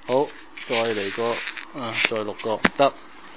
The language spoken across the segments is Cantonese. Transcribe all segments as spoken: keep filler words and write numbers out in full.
好，再嚟個，啊，再錄個得。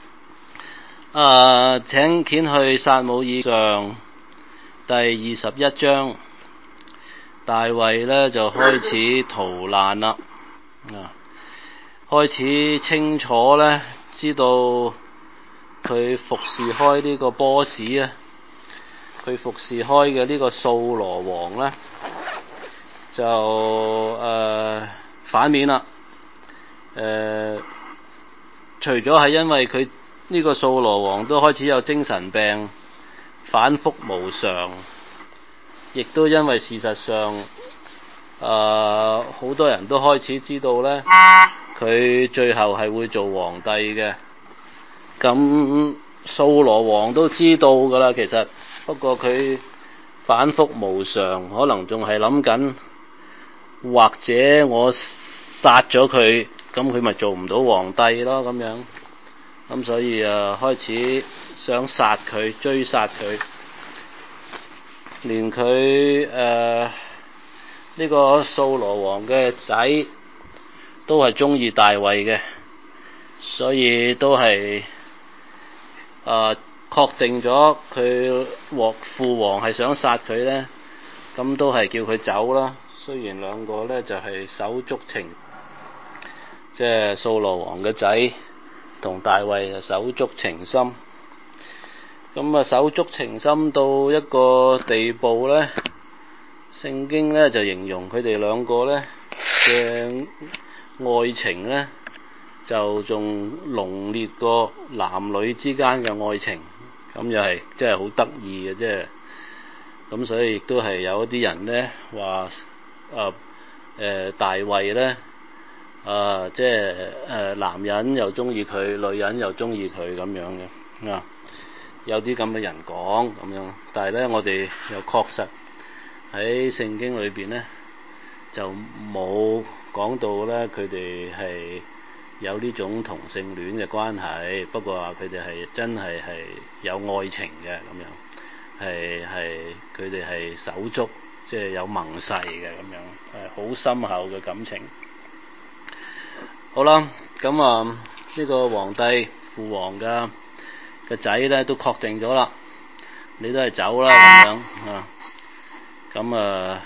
啊，請掀去撒母耳上第二十一章，大衛呢就開始逃難啦，啊，開始清楚呢知道佢服侍開呢個波士啊，佢服侍開嘅呢個掃羅王呢，就誒、呃、反面啦。誒、呃，除咗係因為佢呢個掃羅王都開始有精神病，反覆無常，亦都因為事實上，誒、呃、好多人都開始知道呢，佢最後係會做皇帝嘅。咁掃羅王都知道㗎啦，其實不過佢反覆無常，可能仲係諗緊，或者我殺咗佢，咁佢咪做唔到皇帝咯咁樣。咁所以啊，開始想殺佢，追殺佢，連佢誒呢個掃羅王嘅仔都係中意大衛嘅，所以都係啊確定咗佢獲父王係想殺佢呢，咁都係叫佢走啦。雖然兩個呢就係手足情，即係掃羅王嘅仔同大衛就手足情深。咁啊手足情深到一個地步呢，聖經呢就形容佢哋兩個呢嘅愛情呢就仲濃烈過男女之間嘅愛情。咁又係即係好得意嘅，即係咁，所以亦都係有一啲人呢話啊誒大衛呢啊即係誒男人又中意佢，女人又中意佢咁樣嘅啊，有啲咁嘅人講咁樣，但係呢我哋又確實喺聖經裏邊呢就冇講到呢佢哋係有呢種同性戀嘅關係，不過話佢哋係真係係有愛情嘅咁樣，係係佢哋係手足，即係有盟誓嘅咁樣，係好深厚嘅感情。好啦，咁啊呢個皇帝父王嘅嘅仔咧都確定咗啦，你都係走啦咁樣啊，咁啊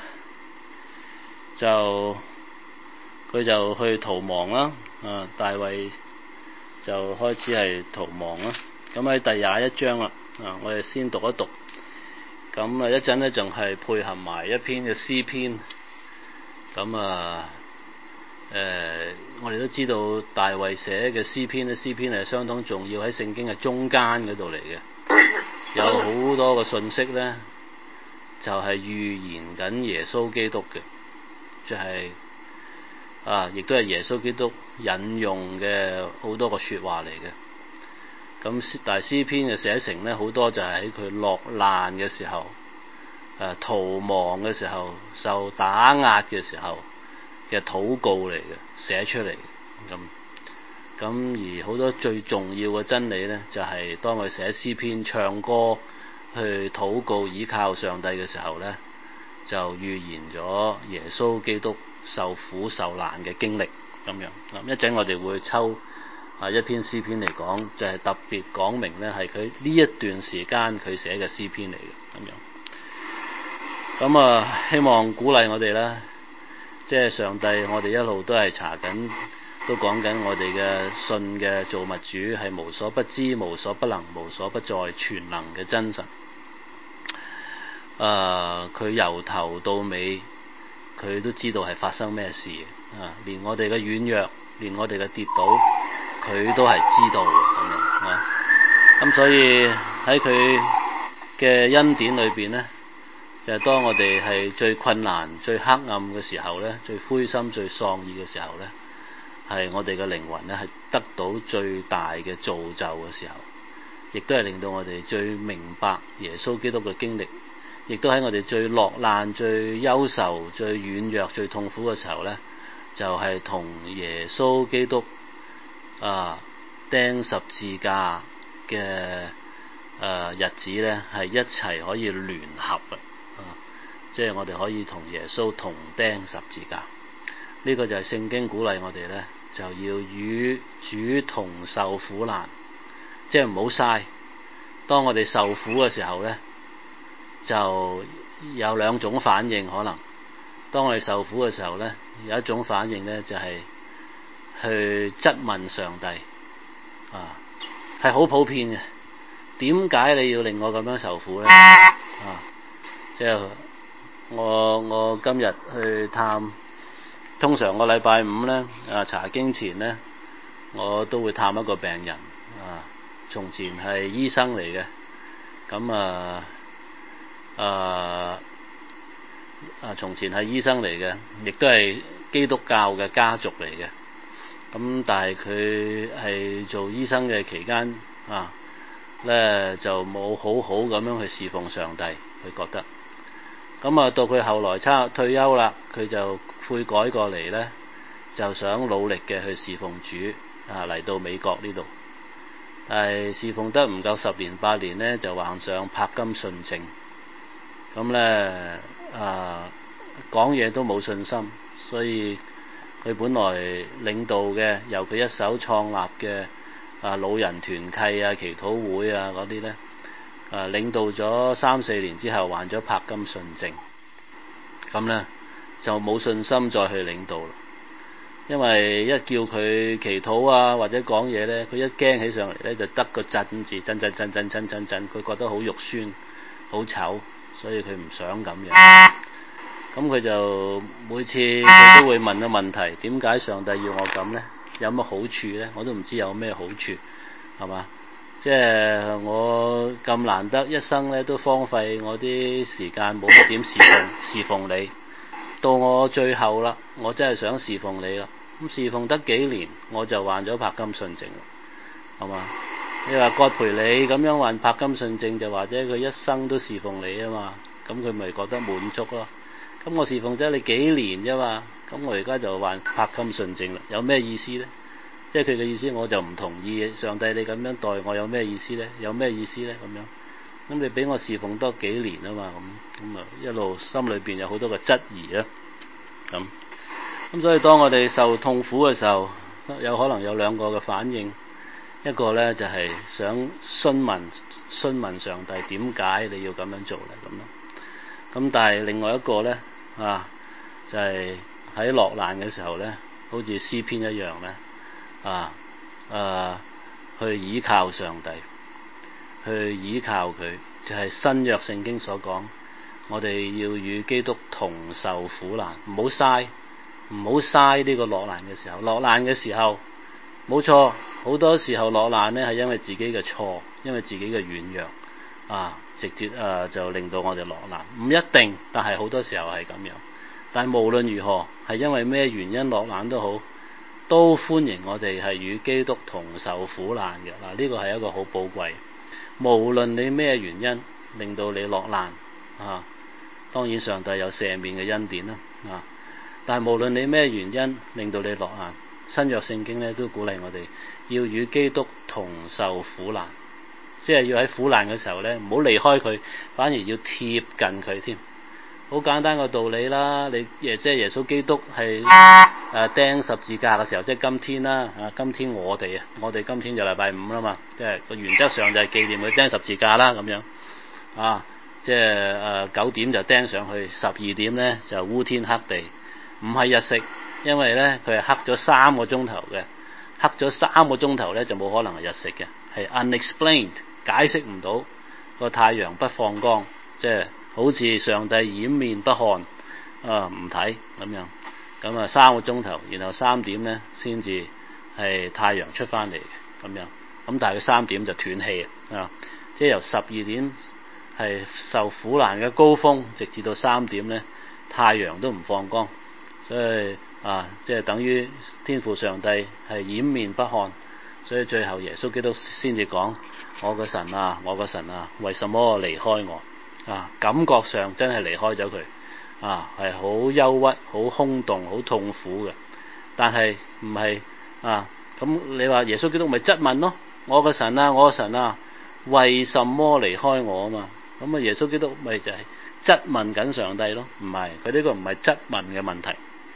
就佢就去逃亡啦。啊，大衛就開始係逃亡啦。咁喺第廿一章啦，啊，我哋先讀一讀。咁啊，一陣呢，仲係配合埋一篇嘅詩篇。咁啊，誒、呃，我哋都知道大衛寫嘅詩篇咧，詩篇係相當重要，喺聖經嘅中間嗰度嚟嘅，有好多個信息呢，就係、是、預言緊耶穌基督嘅，就係、是。啊，亦都係耶穌基督引用嘅好多個說話嚟嘅。咁但係詩篇嘅寫成呢，好多就係喺佢落難嘅時候、誒、啊、逃亡嘅時候、受打壓嘅時候嘅禱告嚟嘅，寫出嚟。咁咁而好多最重要嘅真理呢，就係、是、當佢寫詩篇、唱歌去禱告、倚靠上帝嘅時候呢，就預言咗耶穌基督受苦受難嘅經歷咁樣。咁一陣我哋會抽啊一篇詩篇嚟講，就係、是、特別講明呢係佢呢一段時間佢寫嘅詩篇嚟嘅咁樣。咁啊，希望鼓勵我哋啦，即係上帝，我哋一路都係查緊，都講緊我哋嘅信嘅造物主係無所不知、無所不能、無所不在、全能嘅真神。啊，佢由頭到尾，佢都知道係發生咩事啊！連我哋嘅軟弱，連我哋嘅跌倒，佢都係知道嘅咁樣啊！咁所以喺佢嘅恩典裏邊呢，就係、是、當我哋係最困難、最黑暗嘅時候呢，最灰心、最喪意嘅時候呢，係我哋嘅靈魂呢係得到最大嘅造就嘅時候，亦都係令到我哋最明白耶穌基督嘅經歷。亦都喺我哋最落難、最憂愁、最軟弱、最痛苦嘅時候呢，就係、是、同耶穌基督啊釘十字架嘅誒、啊、日子呢，係一齊可以聯合嘅，啊，即係我哋可以同耶穌同釘十字架。呢、這個就係聖經鼓勵我哋呢， 就要與主同受苦難，即係唔好嘥。當我哋受苦嘅時候呢，就有兩種反應可能。當我哋受苦嘅時候呢，有一種反應呢，就係去質問上帝，啊，係好普遍嘅。點解你要令我咁樣受苦呢？啊，即係我我今日去探，通常個禮拜五呢，啊查經前呢，我都會探一個病人，啊，從前係醫生嚟嘅，咁啊啊啊從前係醫生嚟嘅，亦都係基督教嘅家族嚟嘅，咁但係佢係做醫生嘅期間啊咧就冇好好咁樣去侍奉上帝，佢覺得，咁啊到佢後來差退休啦，佢就悔改過嚟呢，就想努力嘅去侍奉主啊，嚟到美國呢度，但係侍奉得唔夠十年八年呢，就患上柏金遜症，咁呢啊講嘢都冇信心，所以佢本來領導嘅由佢一手創立嘅啊老人團契啊祈禱會啊嗰啲呢，啊領導咗三四年之後患咗柏金遜症，咁呢就冇信心再去領導啦，因為一叫佢祈禱啊或者講嘢呢，佢一驚起上嚟呢，就得個震字，震震震震震震震，佢覺得好肉酸好醜，所以佢唔想咁樣。咁佢就每次佢都會問個問題，點解上帝要我咁呢？有乜好處呢？我都唔知有咩好處，係嘛？即係我咁難得一生呢，都荒廢我啲時間，冇乜點侍奉侍奉你。到我最後啦，我真係想侍奉你啦。咁侍奉得幾年，我就患咗柏金遜症啦，係嘛？你話葛培理咁樣患柏金遜症，就或者佢一生都侍奉你啊嘛，咁佢咪覺得滿足咯？咁我侍奉咗你幾年啫嘛，咁我而家就患柏金遜症啦，有咩意思呢？即係佢嘅意思，我就唔同意上帝你咁樣待我，有咩意思呢？有咩意思呢？咁樣，咁你俾我侍奉多幾年啊嘛，咁咁啊一路心裏邊有好多個質疑啊，咁咁所以當我哋受痛苦嘅時候，有可能有兩個嘅反應，一個呢就係想詢問詢問上帝點解你要咁樣做呢？咁樣，咁但係另外一個呢，啊，就係喺落難嘅時候呢，好似詩篇一樣呢，啊啊去倚靠上帝，去倚靠佢，就係新約聖經所講，我哋要與基督同受苦難，唔好嘥，唔好嘥呢個落難嘅時候。落難嘅時候，冇錯，好多時候落難呢係因為自己嘅錯，因為自己嘅軟弱啊，直接啊就令到我哋落難。唔一定，但係好多時候係咁樣。但無論如何，係因為咩原因落難都好，都歡迎我哋係與基督同受苦難嘅。嗱，呢個係一個好寶貴。無論你咩原因令到你落難啊，當然上帝有赦免嘅恩典啦啊，但係無論你咩原因令到你落難，新約聖經咧都鼓勵我哋要與基督同受苦難，即係要喺苦難嘅時候咧唔好離開佢，反而要貼近佢添。好簡單個道理啦，你耶即係耶穌基督係誒釘十字架嘅時候，即係今天啦啊，今天我哋啊，我哋今天就禮拜五啦嘛，即係個原則上就係紀念佢釘十字架啦咁樣啊，即係誒九點就釘上去，十二點咧就烏天黑地，唔係日食，因為咧佢係黑咗三個鐘頭嘅，黑咗三個鐘頭咧就冇可能係日食嘅，係 unexplained 解釋唔到個太陽不放光，即係。好似上帝掩面不看啊，唔睇咁樣，咁啊三個鐘頭，然後三點呢先至係太陽出翻嚟咁樣，咁但係佢三點就斷氣啊，即係由十二點係受苦難嘅高峰，直至到三點呢太陽都唔放光，所以啊即係等於天父上帝係掩面不看，所以最後耶穌基督先至講：我個神啊，我個神啊，為什麼離開我？啊，感覺上真係離開咗佢，啊，係好憂鬱、好空洞、好痛苦嘅。但係唔係啊？咁你話耶穌基督咪質問咯？我個神啊，我個神啊，為什麼離開我啊嘛？咁啊，耶穌基督咪就係質問緊上帝咯？唔係，佢呢個唔係質問嘅問題，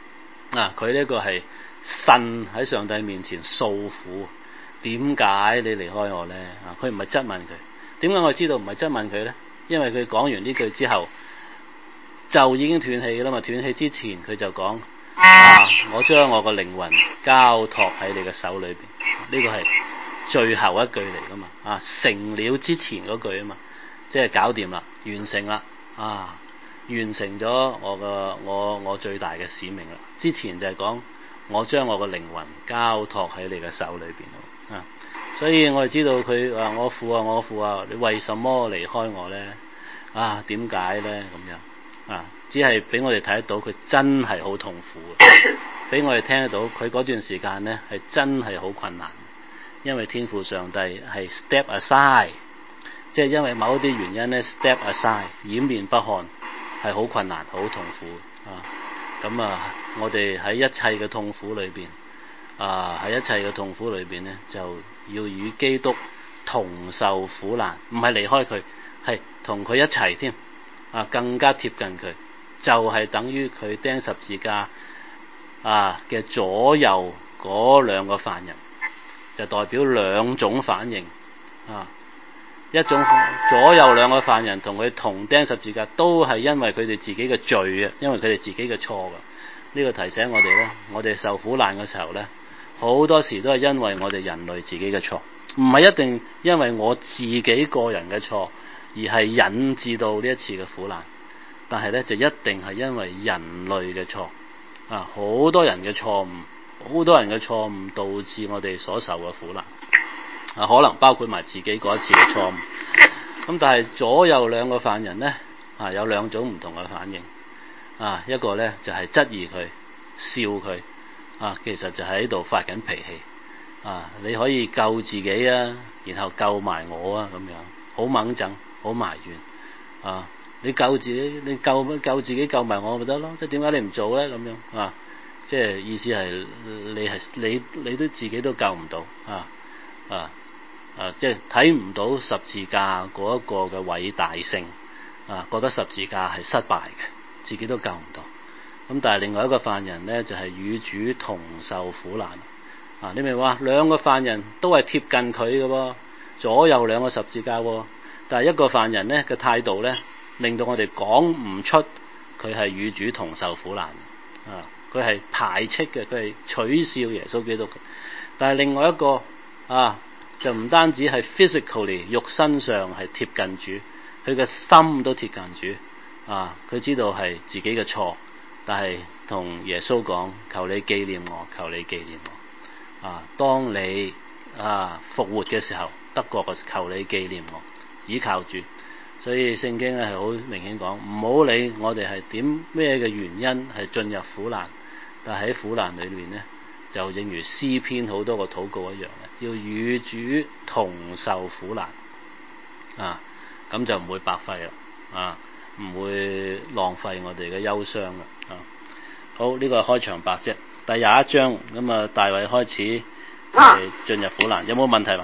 啊，佢呢個係呻喺上帝面前訴苦，點解你離開我呢？啊，佢唔係質問佢，點解我知道唔係質問佢呢？因為佢講完呢句之後就已經斷氣啦嘛，斷氣之前佢就講啊，我將我個靈魂交託喺你嘅手裏邊，呢、這個係最後一句嚟噶嘛，啊，成了之前嗰句啊嘛，即係搞掂啦，完成啦，啊，完成咗我個我我最大嘅使命啦。之前就係講我將我個靈魂交託喺你嘅手裏邊啊，所以我哋知道佢話我父啊我父啊，你為什麼離開我呢？啊，點解呢？咁樣啊，只係俾我哋睇得到佢真係好痛苦嘅，俾我哋聽得到佢嗰段時間呢係真係好困難，因為天父上帝係 step aside， 即係因為某一啲原因呢 step aside 掩面不看，係好困難好痛苦啊。咁啊，我哋喺一切嘅痛苦裏邊啊，喺一切嘅痛苦裏邊呢，就要與基督同受苦難，唔係離開佢，係同佢一齊添啊，更加貼近佢，就係、是、等於佢釘十字架啊嘅左右嗰兩個犯人，就代表兩種反應啊。一種左右兩個犯人同佢同釘十字架，都係因為佢哋自己嘅罪啊，因為佢哋自己嘅錯噶。呢、這個提醒我哋呢，我哋受苦難嘅時候呢，好多時都係因為我哋人類自己嘅錯，唔係一定因為我自己個人嘅錯，而係引致到呢一次嘅苦難。但係呢，就一定係因為人類嘅錯啊，好多人嘅錯誤，好多人嘅錯誤導致我哋所受嘅苦難。啊，可能包括埋自己嗰一次嘅錯誤，咁但係左右兩個犯人呢，啊，有兩種唔同嘅反應，啊，一個呢就係、是、質疑佢，笑佢，啊，其實就喺度發緊脾氣，啊，你可以救自己啊，然後救埋我啊，咁樣好猛憎，好埋怨，啊，你救自己，你救救自己救埋我咪得咯，即係點解你唔做呢？咁樣啊，即係意思係你係你你都自己都救唔到啊。啊！啊！即係睇唔到十字架嗰一個嘅偉大性啊，覺得十字架係失敗嘅，自己都救唔到。咁但係另外一個犯人呢，就係、是、與主同受苦難啊！你明話兩個犯人都係貼近佢嘅喎，左右兩個十字架喎，但係一個犯人呢嘅態度呢，令到我哋講唔出佢係與主同受苦難啊！佢係排斥嘅，佢係取笑耶穌基督嘅。但係另外一個啊，就唔單止係 physically 肉身上係貼近主，佢嘅心都貼近主啊！佢知道係自己嘅錯，但係同耶穌講：求你紀念我，求你紀念我啊！當你啊復活嘅時候，得國嘅求你紀念我，倚靠主。所以聖經咧係好明顯講，唔好理我哋係點咩嘅原因係進入苦難，但係喺苦難裏面呢，就正如詩篇好多個禱告一樣嘅，要與主同受苦難啊，咁就唔會白費啦啊，唔會浪費我哋嘅憂傷啦啊。好，呢、這個係開場白啫。第廿一章咁啊，大衛開始係進入苦難，有冇問題嘛？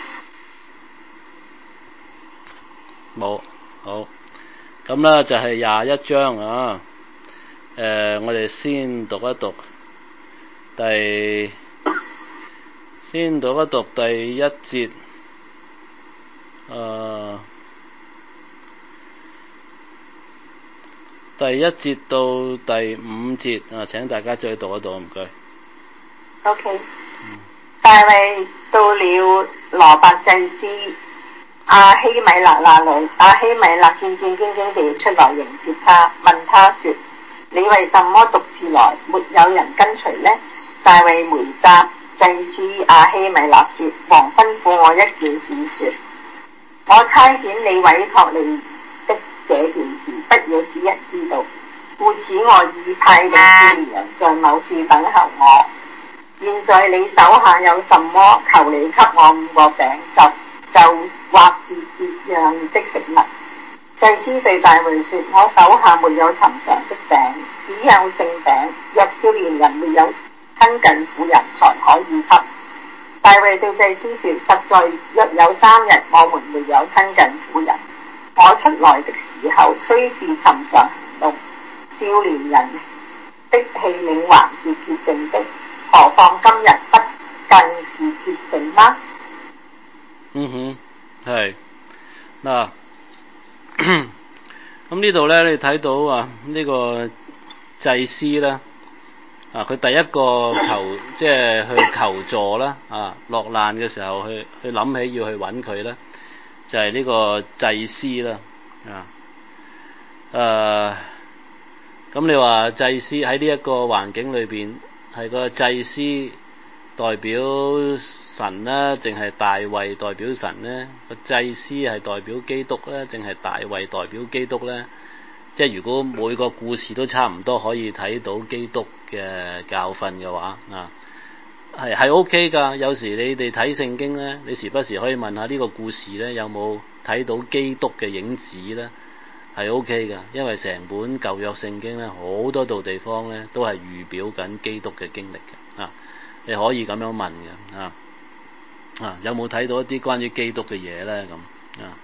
冇。好，咁咧就係廿一章啊。誒、呃，我哋先讀一讀第，先讀一讀第一節。誒、呃，第一節到第五節啊，請大家再讀一讀，唔該。 O.K. 嗯、大衛到了羅伯祭司亞希米勒那裏，亞希米勒戰戰兢兢地出來迎接他，問他說：你為什麼獨自來，沒有人跟隨呢？大衛回答祭司亞希米勒說：王吩咐我一件事說，我差遣你委託你的這件事，不要使人知道，故此我已派定少年人在某處等候我。現在你手下有什麼，求你給我五個餅，就就或是別樣的食物。祭司對大衛說：我手下沒有尋常的餅，只有聖餅，若少年人沒有親近婦人，才可以給。大衛對祭司說：實在若有三日我們沒有親近婦人，我出來的時候雖是尋常行動，少年人的器皿還是潔淨的，何況今日不更是潔淨嗎？ 嗯哼，係嗱，咁呢度咧，你睇到啊，呢、這個祭司咧，啊，佢第一個求即係去求助啦，啊，落難嘅時候去去諗起要去揾佢咧，就係、是、呢個祭司啦，啊，誒、啊，咁你話祭司喺呢一個環境裏邊係個祭司代表神呢，淨係大衛代表神呢？個祭司係代表基督呢，淨係大衛代表基督呢？即係如果每個故事都差唔多可以睇到基督嘅教訓嘅話，啊，係係 OK 㗎。有時你哋睇聖經呢，你時不時可以問下呢個故事呢，有冇睇到基督嘅影子呢？係 OK 㗎，因為成本舊約聖經呢，好多度地方呢都係預表緊基督嘅經歷嘅啊。你可以咁樣問嘅啊啊，有冇睇到一啲關於基督嘅嘢咧？咁啊，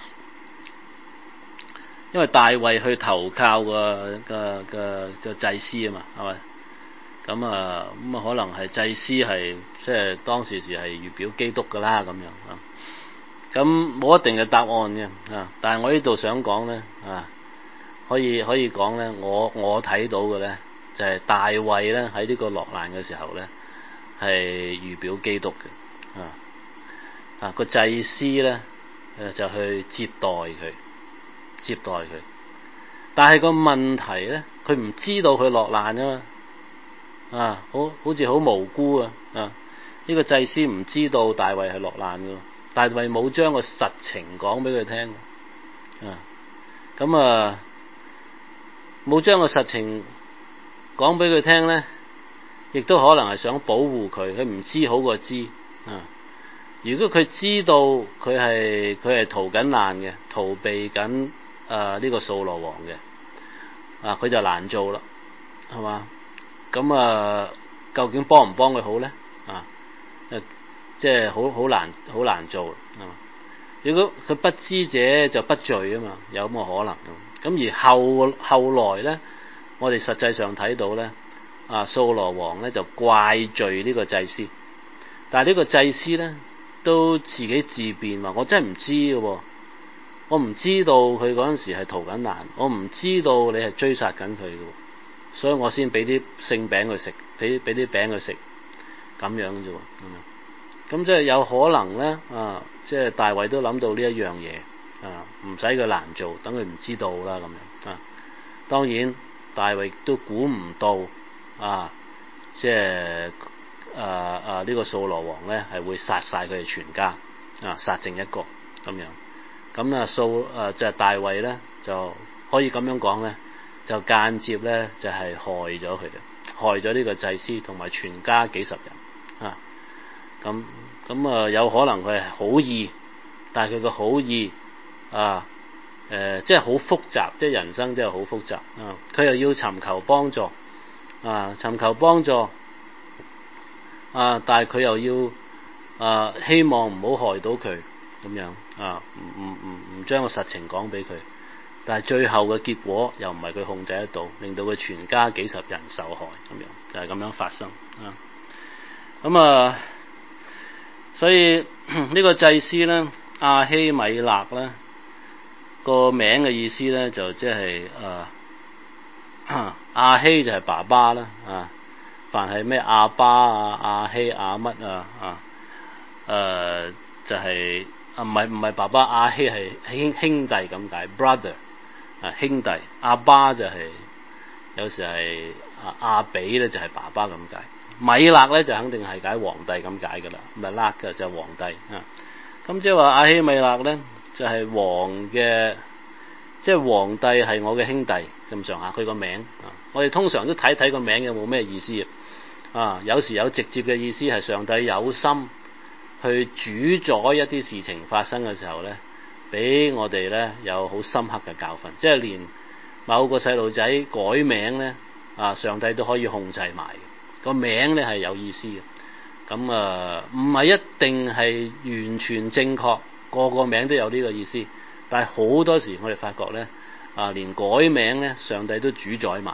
因為大衛去投靠個個個個祭司啊嘛，係咪？咁啊咁啊，可能係祭司係即係當時時係預表基督噶啦咁樣啊。咁冇一定嘅答案嘅啊，但係我呢度想講咧啊，可以可以講咧，我我睇到嘅咧就係、是、大衛咧喺呢個落難嘅時候咧。係預表基督嘅啊啊個祭司咧誒就去接待佢，接待佢，但係個問題咧，佢唔知道佢落難啊嘛啊，好好似好無辜啊啊！呢、這個祭司唔知道大衛係落難嘅，大衛冇將個實情講俾佢聽啊，咁啊冇將個實情講俾佢聽咧。亦都可能係想保護佢，佢唔知好過知啊！如果佢知道佢係佢係逃緊難嘅，逃避緊誒呢個掃羅王嘅啊，佢就難做啦，係嘛？咁啊，究竟幫唔幫佢好咧？啊，即係好好難好難做啊！如果佢不知者就不罪啊嘛，有冇可能咁？咁而後後來咧，我哋實際上睇到咧。啊，掃羅王咧就怪罪呢個祭司，但係呢個祭司咧都自己自辯話：我真係唔知嘅，我唔知道佢嗰陣時係逃緊難，我唔知道你係追殺緊佢嘅，所以我先俾啲聖餅佢食，俾俾啲餅佢食，咁樣啫喎，咁咁即係有可能咧啊！即係大衛都諗到呢一樣嘢啊，唔使佢難做，等佢唔知道啦咁樣啊。當然大衛都估唔到。啊，即係啊啊呢、這個掃羅王咧係會殺晒佢哋全家啊，殺剩一個咁樣。咁啊掃啊即係大衛咧就可以咁樣講咧，就間接咧就係、是、害咗佢哋，害咗呢個祭司同埋全家幾十人啊。咁咁啊有可能佢係好意，但係佢個好意啊誒即係好複雜，即係人生真係好複雜啊。佢又要尋求幫助。啊！尋求幫助啊！但係佢又要啊，希望唔好害到佢咁樣啊，唔唔唔唔將個實情講俾佢，但係最後嘅結果又唔係佢控制得到，令到佢全家幾十人受害咁樣，就係、是、咁樣發生啊。咁啊，所以呢、這個祭司咧，亞希米勒咧個名嘅意思咧，就即係啊。亞希就係爸爸啦，啊，凡係咩亞巴啊、亞希亞乜啊，啊，誒、呃、就係、是、啊，唔係唔係爸爸，亞希係兄兄弟咁解 ，brother 啊兄弟，亞巴就係、是、有時係啊亞比咧就係爸爸咁解，米勒咧就肯定係解皇帝咁解噶啦，米勒嘅就係皇帝啊，咁即係話亞希米勒咧就係、是、王嘅。即係皇帝係我嘅兄弟咁上下，佢個名啊，我哋通常都睇睇個名有冇咩意思啊。有時有直接嘅意思係上帝有心去主宰一啲事情發生嘅時候咧，俾我哋咧有好深刻嘅教訓。即係連某個細路仔改名咧啊，上帝都可以控制埋嘅，個名咧係有意思嘅。咁啊，唔係一定係完全正確，個個名都有呢個意思。但係好多時我哋發覺咧，啊，連改名咧，上帝都主宰埋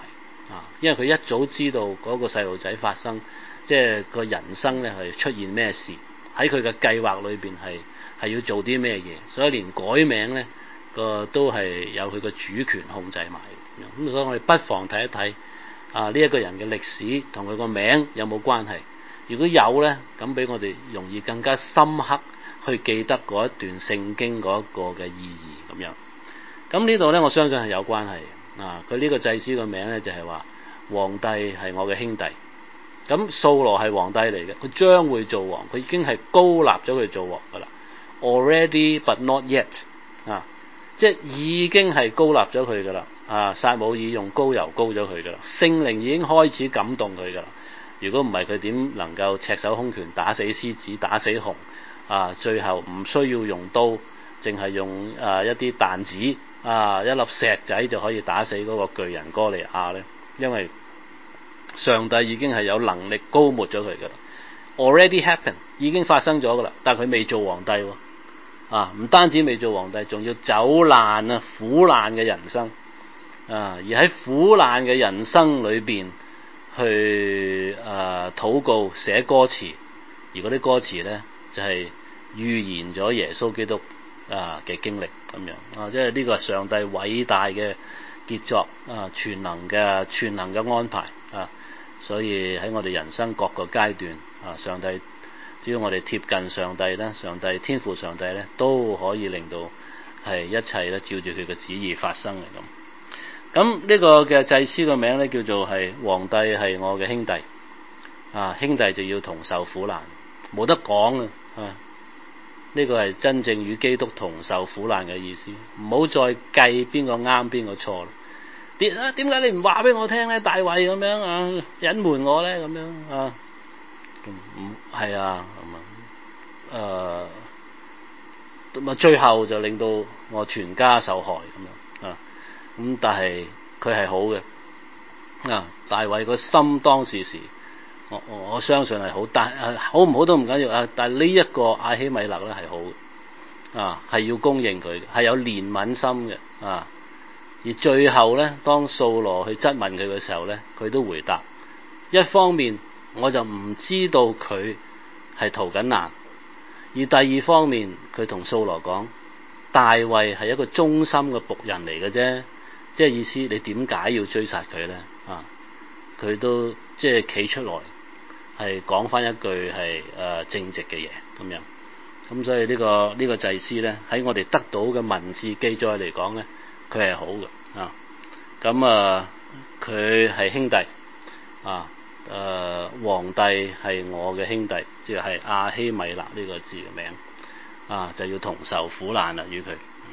啊，因為佢一早知道嗰個細路仔發生，即係個人生咧係出現咩事，喺佢嘅計劃裏邊係係要做啲咩嘢，所以連改名咧個都係有佢個主權控制埋。咁所以我哋不妨睇一睇啊呢一個人嘅歷史同佢個名有冇關係？如果有咧，咁俾我哋容易更加深刻去記得嗰一段聖經嗰一個嘅意義咁樣。咁呢度咧，我相信係有關係。啊，佢呢個祭司個名咧就係話皇帝係我嘅兄弟。咁掃羅係皇帝嚟嘅，佢將會做王，佢已經係高立咗佢做王噶啦。Already but not yet 啊，即係已經係高立咗佢噶啦。啊，撒母耳用膏油膏咗佢噶啦，聖靈已經開始感動佢噶啦。如果唔係，佢點能夠赤手空拳打死獅子、打死熊？啊，最後唔需要用刀，淨係用啊一啲彈子啊一粒石仔就可以打死嗰個巨人哥利亞咧，因為上帝已經係有能力膏抹咗佢噶啦。Already happened 已經發生咗噶啦，但係佢未做皇帝喎。啊，唔單止未做皇帝，仲要走難啊苦難嘅人生啊，而喺苦難嘅人生裏邊去啊禱告寫歌詞，而嗰啲歌詞咧就係、是、預言咗耶穌基督啊嘅經歷咁樣啊，即係呢個係上帝偉大嘅傑作啊，全能嘅全能嘅安排啊，所以喺我哋人生各個階段啊，上帝只要我哋貼近上帝咧，上帝天父上帝咧都可以令到係一切咧照住佢嘅旨意發生嘅咁。咁呢個嘅祭司個名咧叫做係皇帝係我嘅兄弟啊，兄弟就要同受苦難，冇得講啊！呢個係真正與基督同受苦難嘅意思，唔好再計邊個啱邊個錯啦。點啊？點解你唔話俾我聽咧？大衛咁樣啊，隱瞞我咧咁樣啊？唔係啊，咁啊，誒，咁啊，最後就令到我全家受害咁樣啊。咁但係佢係好嘅啊，大衛個心當時時，我我相信係好，但係好唔好都唔緊要啊。但係呢一個亞希米勒咧係好啊，係要供應佢，係有憐憫心嘅啊。而最後咧，當掃羅去質問佢嘅時候咧，佢都回答。一方面我就唔知道佢係逃緊難，而第二方面佢同掃羅講，大衛係一個忠心嘅僕人嚟嘅啫。即係意思，你點解要追殺佢咧？啊，佢都即係企出來，係講翻一句係誒、呃、正直嘅嘢咁樣。咁所以呢、呢個呢、呢個祭司咧，喺我哋得到嘅文字記載嚟講咧，佢係好嘅啊。咁啊，佢係兄弟啊，誒、呃、皇帝係我嘅兄弟，即係亞希米勒呢個字嘅名啊，就要同受苦難啦，與佢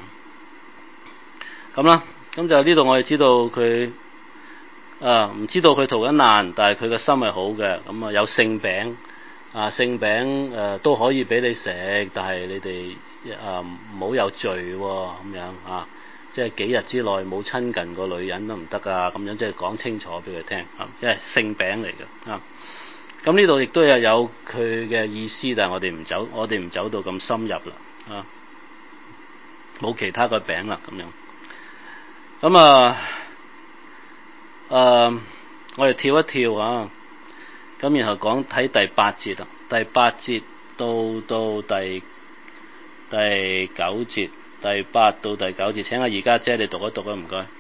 咁啦。咁就呢度我哋知道佢啊，唔知道佢逃緊難，但係佢個心係好嘅。咁啊有聖餅啊，聖餅誒、啊、都可以俾你食，但係你哋啊唔好有罪喎、哦，咁樣啊，即係幾日之內冇親近個女人都唔得啊，咁樣即係講清楚俾佢聽啊，因為聖餅嚟嘅啊。咁呢度亦都有有佢嘅意思，但係我哋唔走，我哋唔走到咁深入啦啊，冇其他個餅啦咁樣。咁啊，誒、呃，我哋跳一跳啊，咁然後講睇第八節啦，第八節到到第第九節，第八到第九節，請阿而家姐你讀一讀啊，唔該。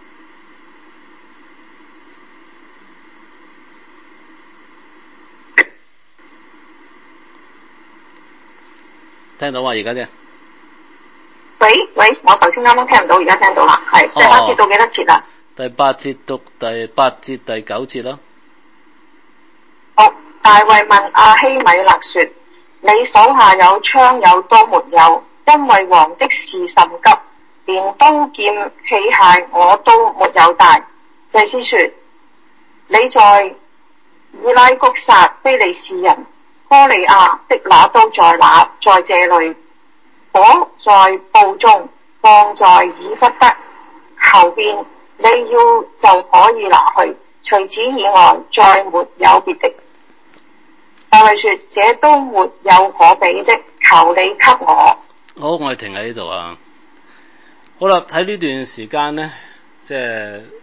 聽到啊，而家姐？ 喂喂，我頭先啱啱聽唔到，而家聽到啦，係第八節到幾多節啊？ 第八節讀第八節第九節啦。 好，大衛問亞希米勒說：你手下有槍有刀沒有？因為王的事甚急，連刀劍器械我都沒有帶。祭司說：你在以拉谷殺非利士人哥利亞的那刀在哪？在這裡。火在布中，放在以弗得後邊，你要就可以拿去，除此以外再沒有別的。大衛說：這都沒有可比的，求你給我。 好，我哋停喺呢度啊。好啦，喺呢段時間呢，即係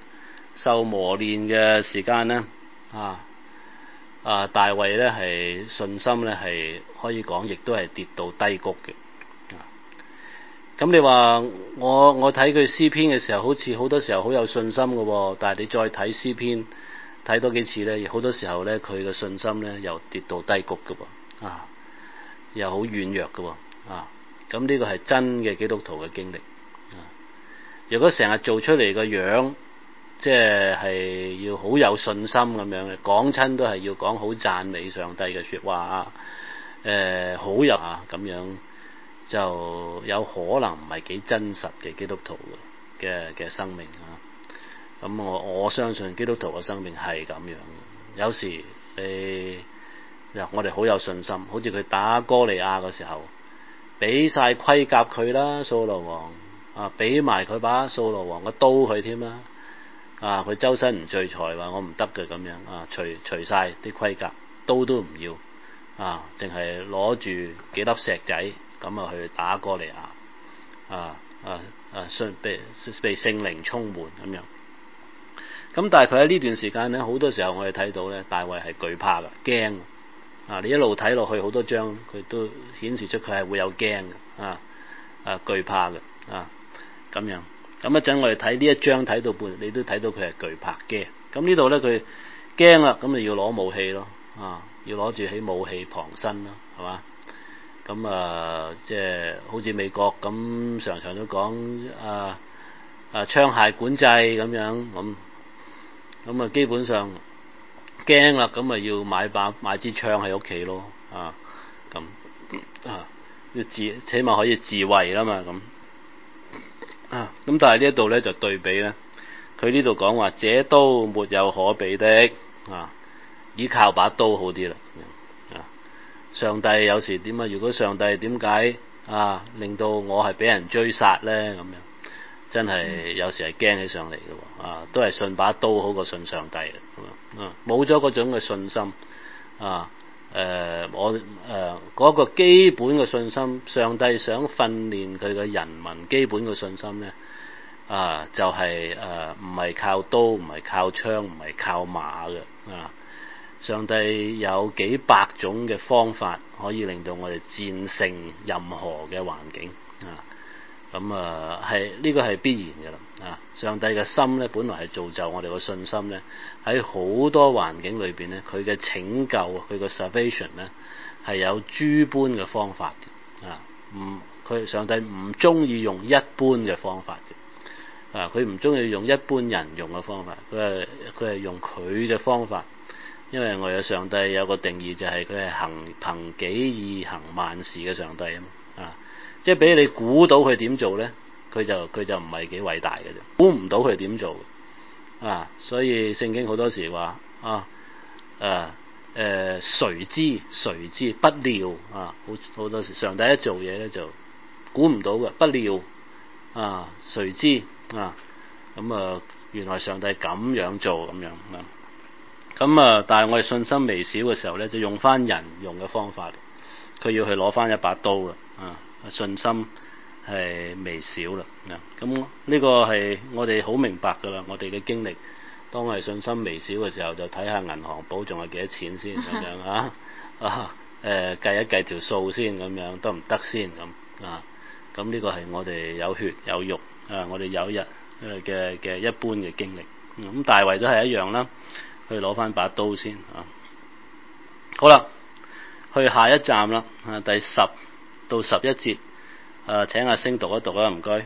受磨練嘅時間咧，啊啊大衛咧係信心咧係可以講，亦都係跌到低谷嘅。咁、啊、你話我我睇佢詩篇嘅時候，好似好多時候好有信心嘅，但係你再睇詩篇睇多幾次咧，好多時候咧佢嘅信心咧又跌到低谷嘅喎，啊又好軟弱嘅喎，啊咁呢個係真嘅基督徒嘅經歷。啊，如果成日做出嚟個樣，即係係要好有信心咁樣嘅，講親都係要講好讚美上帝嘅說話啊，誒、呃、好有啊咁樣，就有可能唔係幾真實嘅基督徒嘅嘅生命啊。咁我我相信基督徒嘅生命係咁樣。有時你我哋好有信心，好似佢打歌利亞嘅時候，俾晒盔甲佢啦，掃羅王啊，俾埋佢把掃羅王嘅刀佢添啦，啊，佢周身唔聚財，話我唔得嘅咁樣啊，除除晒啲盔甲，刀都唔要啊，淨係攞住幾粒石仔咁啊去打歌利亞啊啊啊，被被聖靈充滿咁樣。咁但係佢喺呢段時間咧，好多時候我哋睇到咧，大衛係懼怕嘅，驚啊！你一路睇落去好多章，佢都顯示出佢係會有驚嘅啊啊懼怕嘅啊咁樣。咁一陣我哋睇呢一章睇到半，你都睇到佢係懼怕驚。咁呢度咧佢驚啦，咁咪要攞武器咯啊，要攞住起武器傍身咯，係嘛？咁啊，即係好似美國咁，常常都講啊啊槍械管制咁樣咁。咁啊，基本上驚啦，咁啊要買把買支槍喺屋企咯，啊咁啊要自起碼可以自衛啦嘛，咁啊咁但係呢一度咧就對比咧，佢呢度講話這刀沒有可比的啊，依靠把刀好啲啦啊！上帝有時點啊？如果上帝點解啊令到我係俾人追殺咧咁樣？真係有時係驚起上嚟嘅，啊，都係信把刀好過信上帝嘅，啊，冇咗嗰種嘅信心，啊，誒、呃，我誒嗰、呃那個基本嘅信心，上帝想訓練佢嘅人民基本嘅信心咧，啊，就係誒唔係靠刀，唔係靠槍，唔係靠馬嘅，啊，上帝有幾百種嘅方法可以令到我哋戰勝任何嘅環境，啊。咁啊，係呢、這個係必然嘅啦。啊，上帝嘅心咧，本來係造就我哋嘅信心咧，喺好多環境裏邊咧，佢嘅拯救，佢嘅 salvation 咧，係有諸般嘅方法嘅。啊，唔，佢上帝唔中意用一般嘅方法嘅。啊，佢唔中意用一般人用嘅方法，佢係佢係用佢嘅方法。因為我哋上帝有個定義，就係佢係行憑己意行萬事嘅上帝啊嘛。啊。即係俾你估到佢點做咧，佢就佢就唔係幾偉大嘅啫，估唔到佢點做啊！所以聖經好多時話啊誒誒，誰知誰知不料啊！好好多時上帝一做嘢咧就估唔到嘅，不料啊，誰知啊咁啊，原來上帝咁樣做咁樣啊！咁啊，但係我哋信心微小嘅時候咧，就用翻人用嘅方法，佢要去攞翻一把刀啦啊！信心係微小啦，咁呢個係我哋好明白噶啦。我哋嘅經歷，當我哋信心微小嘅時候，就睇下銀行簿仲有幾多錢先咁樣啊啊誒、呃、計一計條數先咁樣得唔得先咁啊？咁呢個係我哋有血有肉啊！我哋有一日嘅嘅一般嘅經歷。咁、啊、大衛都係一樣啦，去攞翻把刀先啊。好啦，去下一站啦啊，第十到十一節，誒，請阿星讀一讀啦，唔該。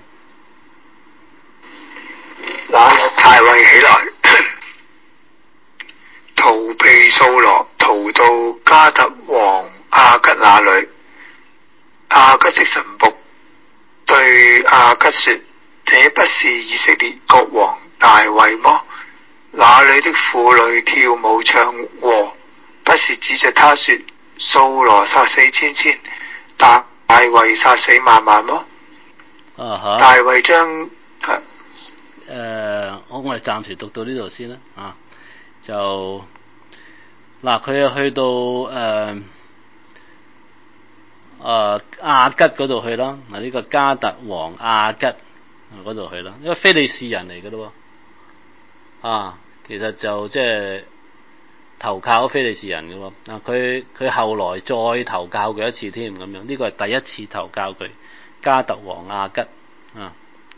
那日大衛起來，逃避掃羅，逃到迦特王亞吉那裏。亞吉的臣僕對亞吉說：這不是以色列國王大衛麼？那裏的婦女跳舞唱和，不是指着他說：掃羅殺死千千，但大衛殺死萬萬麼？ 啊哈！ 大衛將誒，我我哋暫時讀到呢度先啦。啊，就嗱，佢又去到誒誒亞吉嗰度去啦。嗱，呢個迦特王亞吉嗰度去啦，因為非利士人嚟嘅咯喎。 啊，其實就即係投靠非利士人嘅喎。啊，佢佢後來再投靠佢一次添咁樣，呢個係第一次投靠佢，加特王亞吉啊。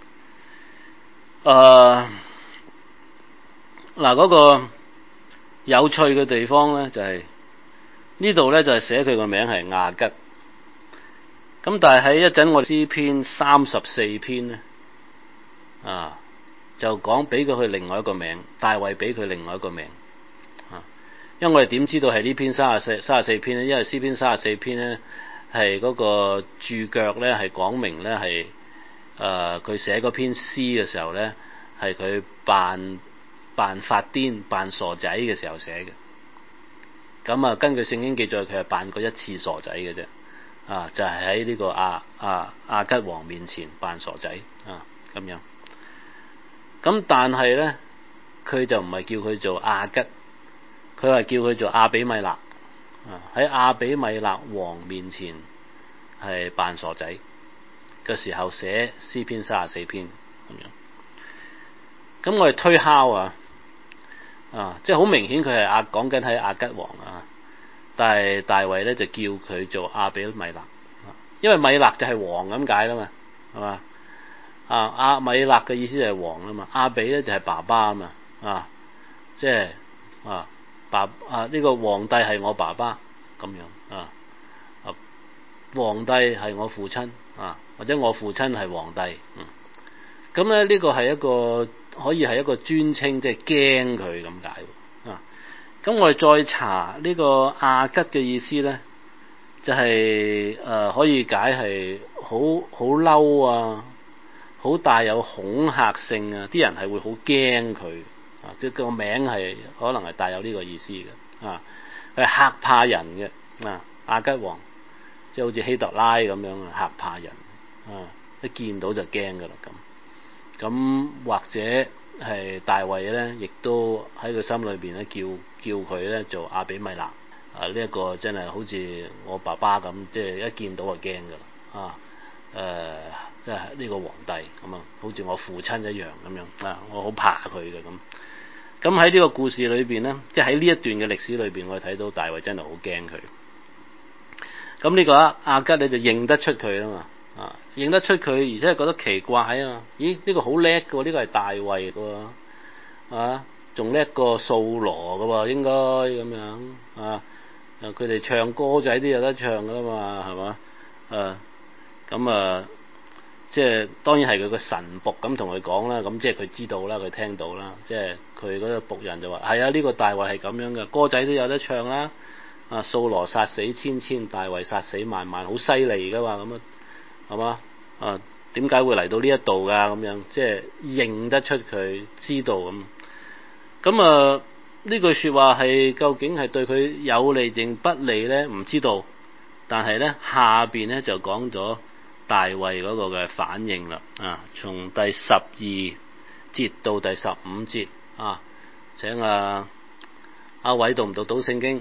誒嗱嗰個有趣嘅地方咧，就係、是、呢度咧就係寫佢個名係亞吉。咁但係喺一陣我哋詩篇三十四篇咧，啊就講俾佢去另外一個名，大衛俾佢另外一個名。啊，因為我哋點知道係呢篇三十四三十四篇咧？因為詩篇三十四篇咧係嗰個註腳咧係講明咧係誒佢寫嗰篇詩嘅時候咧係佢扮扮發癲扮傻仔嘅時候寫嘅。咁啊根據聖經記載佢係扮過一次傻仔嘅啫。啊就係喺呢個亞亞亞吉王面前扮傻仔啊咁樣。咁但係咧佢就唔係叫佢做亞吉，佢係叫佢做亞比米勒。啊喺亞比米勒王面前係扮傻仔嘅時候寫詩篇三十四篇咁樣。咁我哋推敲啊啊即係好明顯佢係亞講緊喺亞吉王啊，但係大衛咧就叫佢做亞比米勒，因為米勒就係王咁解啦嘛，係嘛？啊亞米勒嘅意思就係王啊嘛，亞比咧就係爸爸啊嘛，啊即係啊爸啊呢、這個皇帝係我爸爸咁樣啊，啊皇帝係我父親啊，或者我父親係皇帝，嗯，咁咧呢個係一個可以係一個尊稱，即係驚佢咁解啊。咁我哋再查呢個亞吉嘅意思咧，就係、是、誒、呃、可以解係好好嬲啊，好帶有恐嚇性啊，啲人係會好驚佢啊，即係個名係可能係帶有呢個意思嘅啊，係嚇怕人嘅啊，亞吉王即係好似希特拉咁樣啊，嚇怕人啊，一見到就驚噶啦咁，咁或者係大衛咧，亦都喺佢心裏邊咧叫叫佢咧做亞比米勒啊，呢、這、一個真係好似我爸爸咁，即係一見到就驚噶啦啊，誒、呃，即係呢個皇帝咁啊，好似我父親一樣咁樣啊，我好怕佢嘅咁。咁喺呢個故事裏邊咧，即係喺呢一段嘅歷史裏邊，我哋睇到大衛真係好驚佢。咁呢個亞吉你就認得出佢啦嘛。啊，認得出佢，而且係覺得奇怪啊！咦，呢、這個好叻嘅，呢、這個係大衛嘅，啊，仲叻過掃羅嘅，應該咁樣啊。佢哋唱歌仔都有得唱噶啦嘛，係嘛？誒，咁啊，即係當然係佢個神僕咁同佢講啦，咁即係佢知道啦，佢聽到啦，即係佢嗰個僕人就話：係啊，呢、這個大衛係咁樣嘅，歌仔都有得唱啦。啊，掃羅殺死千千，大衛殺死萬萬，好犀利噶嘛，咁啊。係嘛？啊，點解會嚟到呢一度噶？咁樣即係認得出佢，知道咁。咁啊，呢句說話係究竟係對佢有利定不利咧？唔知道。但係咧下邊咧就講咗大衛嗰個嘅反應啦。啊，從第十二節到第十五節啊，請啊阿偉讀唔讀到聖經？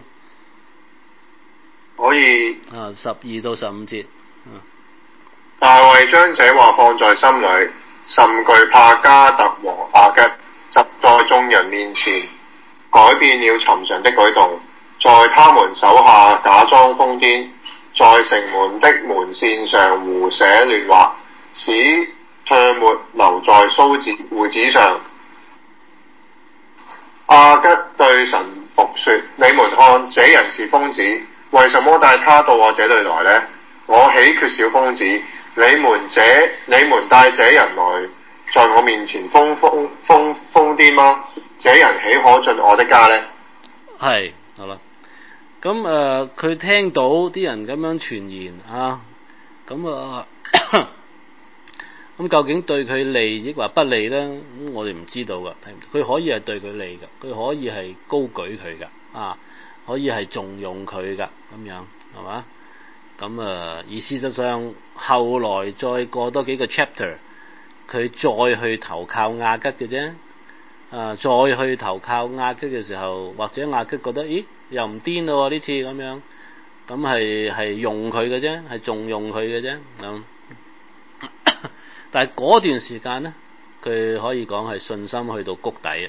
可以。 啊，十二到十五節。啊大衛將這話放在心裏，甚懼怕加特王亞吉，就在眾人面前改變了尋常的舉動，在他們手下假裝瘋癲，在城門的門扇上胡寫亂畫，使唾沫留在鬚子鬍子上。亞吉對神僕說：你們看，這人是瘋子，為什麼帶他到我這裏來呢？我豈缺少瘋子？你們這你們帶這人來在我面前瘋瘋瘋瘋癲嗎？這人豈可進我的家呢？ 係好啦，咁誒佢聽到啲人咁樣傳言啊，咁啊咁究竟對佢利益或不利咧？咁我哋唔知道噶，佢可以係對佢利噶，佢可以係高舉佢噶，啊可以係重用佢噶，咁樣係嘛？咁啊，而事實上後來再過多幾個 chapter， 佢再去投靠亞吉嘅啫。啊，再去投靠亞吉嘅時候，或者亞吉覺得，咦，又唔癲咯呢次咁樣，咁係係用佢嘅啫，係重用佢嘅啫。咁，但係嗰段時間咧，佢可以講係信心去到谷底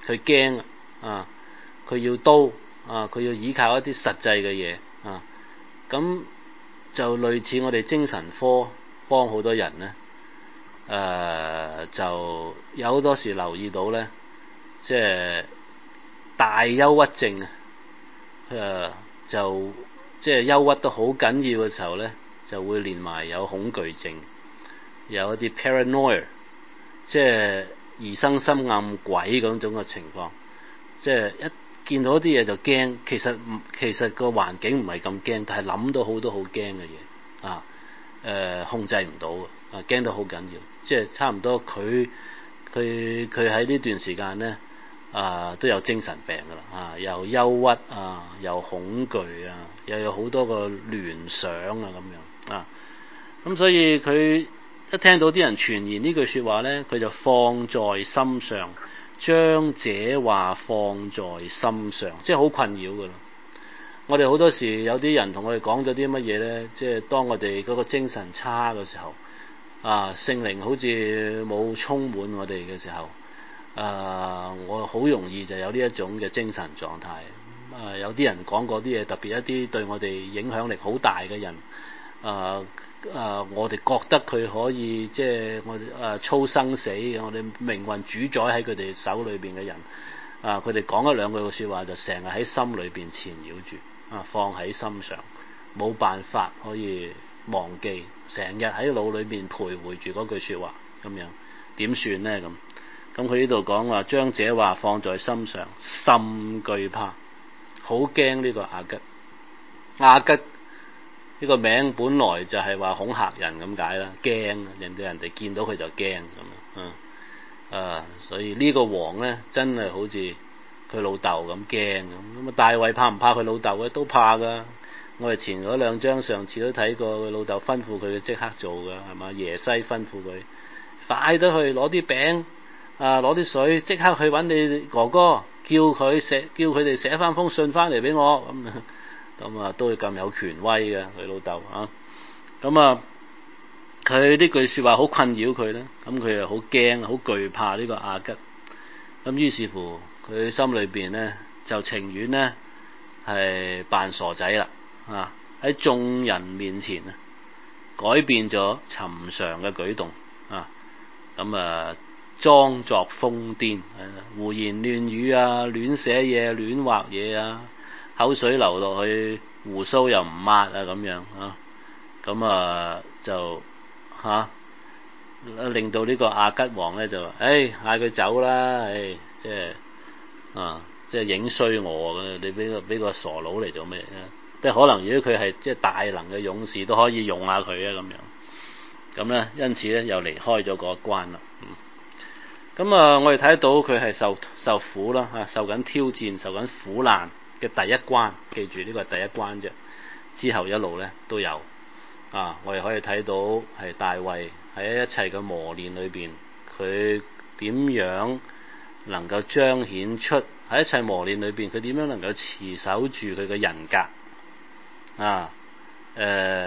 佢驚啊，佢要刀啊，佢要依靠一啲實際嘅嘢啊，咁就類似我哋精神科幫好多人咧，誒、呃、就有好多時留意到咧，即係大憂鬱症啊，誒、呃、就即係憂鬱得好緊要嘅時候咧，就會連埋有恐懼症，有一啲 paranoia， 即係疑心生暗鬼嗰種嘅情況，即係一見到啲嘢就驚，其實唔其實個環境唔係咁驚，但係諗到好多好驚嘅嘢啊，誒、呃、控制唔到啊，驚得好緊要，即係差唔多佢佢佢喺呢段時間咧啊都有精神病噶啦啊，又憂鬱啊，又恐懼啊，又有好多個聯想啊咁樣啊，咁所以佢一聽到啲人傳言呢句說話咧，佢就放在心上。將這話放在心上，即係好困擾噶啦。我哋好多時有啲人同我哋講咗啲乜嘢咧，即係當我哋嗰個精神差嘅時候，啊聖靈好似冇充滿我哋嘅時候，啊我好容易就有呢一種嘅精神狀態。啊有啲人講過啲嘢，特別一啲對我哋影響力好大嘅人，啊。啊！我哋覺得佢可以即係我哋啊操生死，我哋命運主宰喺佢哋手裏邊嘅人啊，佢哋講一兩句嘅説話就成日喺心裏邊纏繞住啊，放喺心上，冇辦法可以忘記，成日喺腦裏邊徘徊住嗰句説話咁樣，點算呢？咁？咁佢呢度講話將這話放在心上，甚懼怕，好驚呢個亞吉亞吉。呢個名本來就係話恐嚇人咁解啦，驚人哋人哋見到佢就驚咁啊，啊，所以呢個王咧真係好似佢老豆咁驚咁。咁啊，大衛怕唔怕佢老豆咧？都怕噶。我哋前嗰兩章上次都睇過，佢老豆吩咐佢即刻做噶，係嘛？耶西吩咐佢快得去攞啲餅啊，攞啲水，即刻去揾你哥哥，叫佢寫，叫佢哋寫翻封信翻嚟俾我咁。咁啊，都會咁有權威嘅佢老豆啊！咁啊，佢呢句説話好困擾佢咧，咁佢又好驚，好懼怕呢個亞吉。咁於是乎，佢心裏邊咧就情願咧係扮傻仔啦啊！喺眾人面前啊，改變咗尋常嘅舉動啊！咁啊，裝作瘋癲，胡言亂語啊，亂寫嘢，亂畫嘢啊！口水流落去，鬍鬚又唔抹啊咁樣啊，咁啊就嚇、啊、令到呢個亞吉王咧就話，誒嗌佢走啦，誒、哎、即係啊即係影衰我嘅，你俾個俾個傻佬嚟做咩啊？即係可能如果佢係即係大能嘅勇士，都可以用下佢啊咁樣。咁咧，因此咧又離開咗嗰一關啦。嗯，咁啊，我哋睇到佢係受受苦啦嚇，受緊挑戰，受緊苦難嘅第一關，記住呢個係第一關啫，之後一路咧都有啊！我哋可以睇到係大衛喺一切嘅磨練裏邊，佢點樣能夠彰顯出喺一切磨練裏邊，佢點樣能夠持守住佢嘅人格啊？誒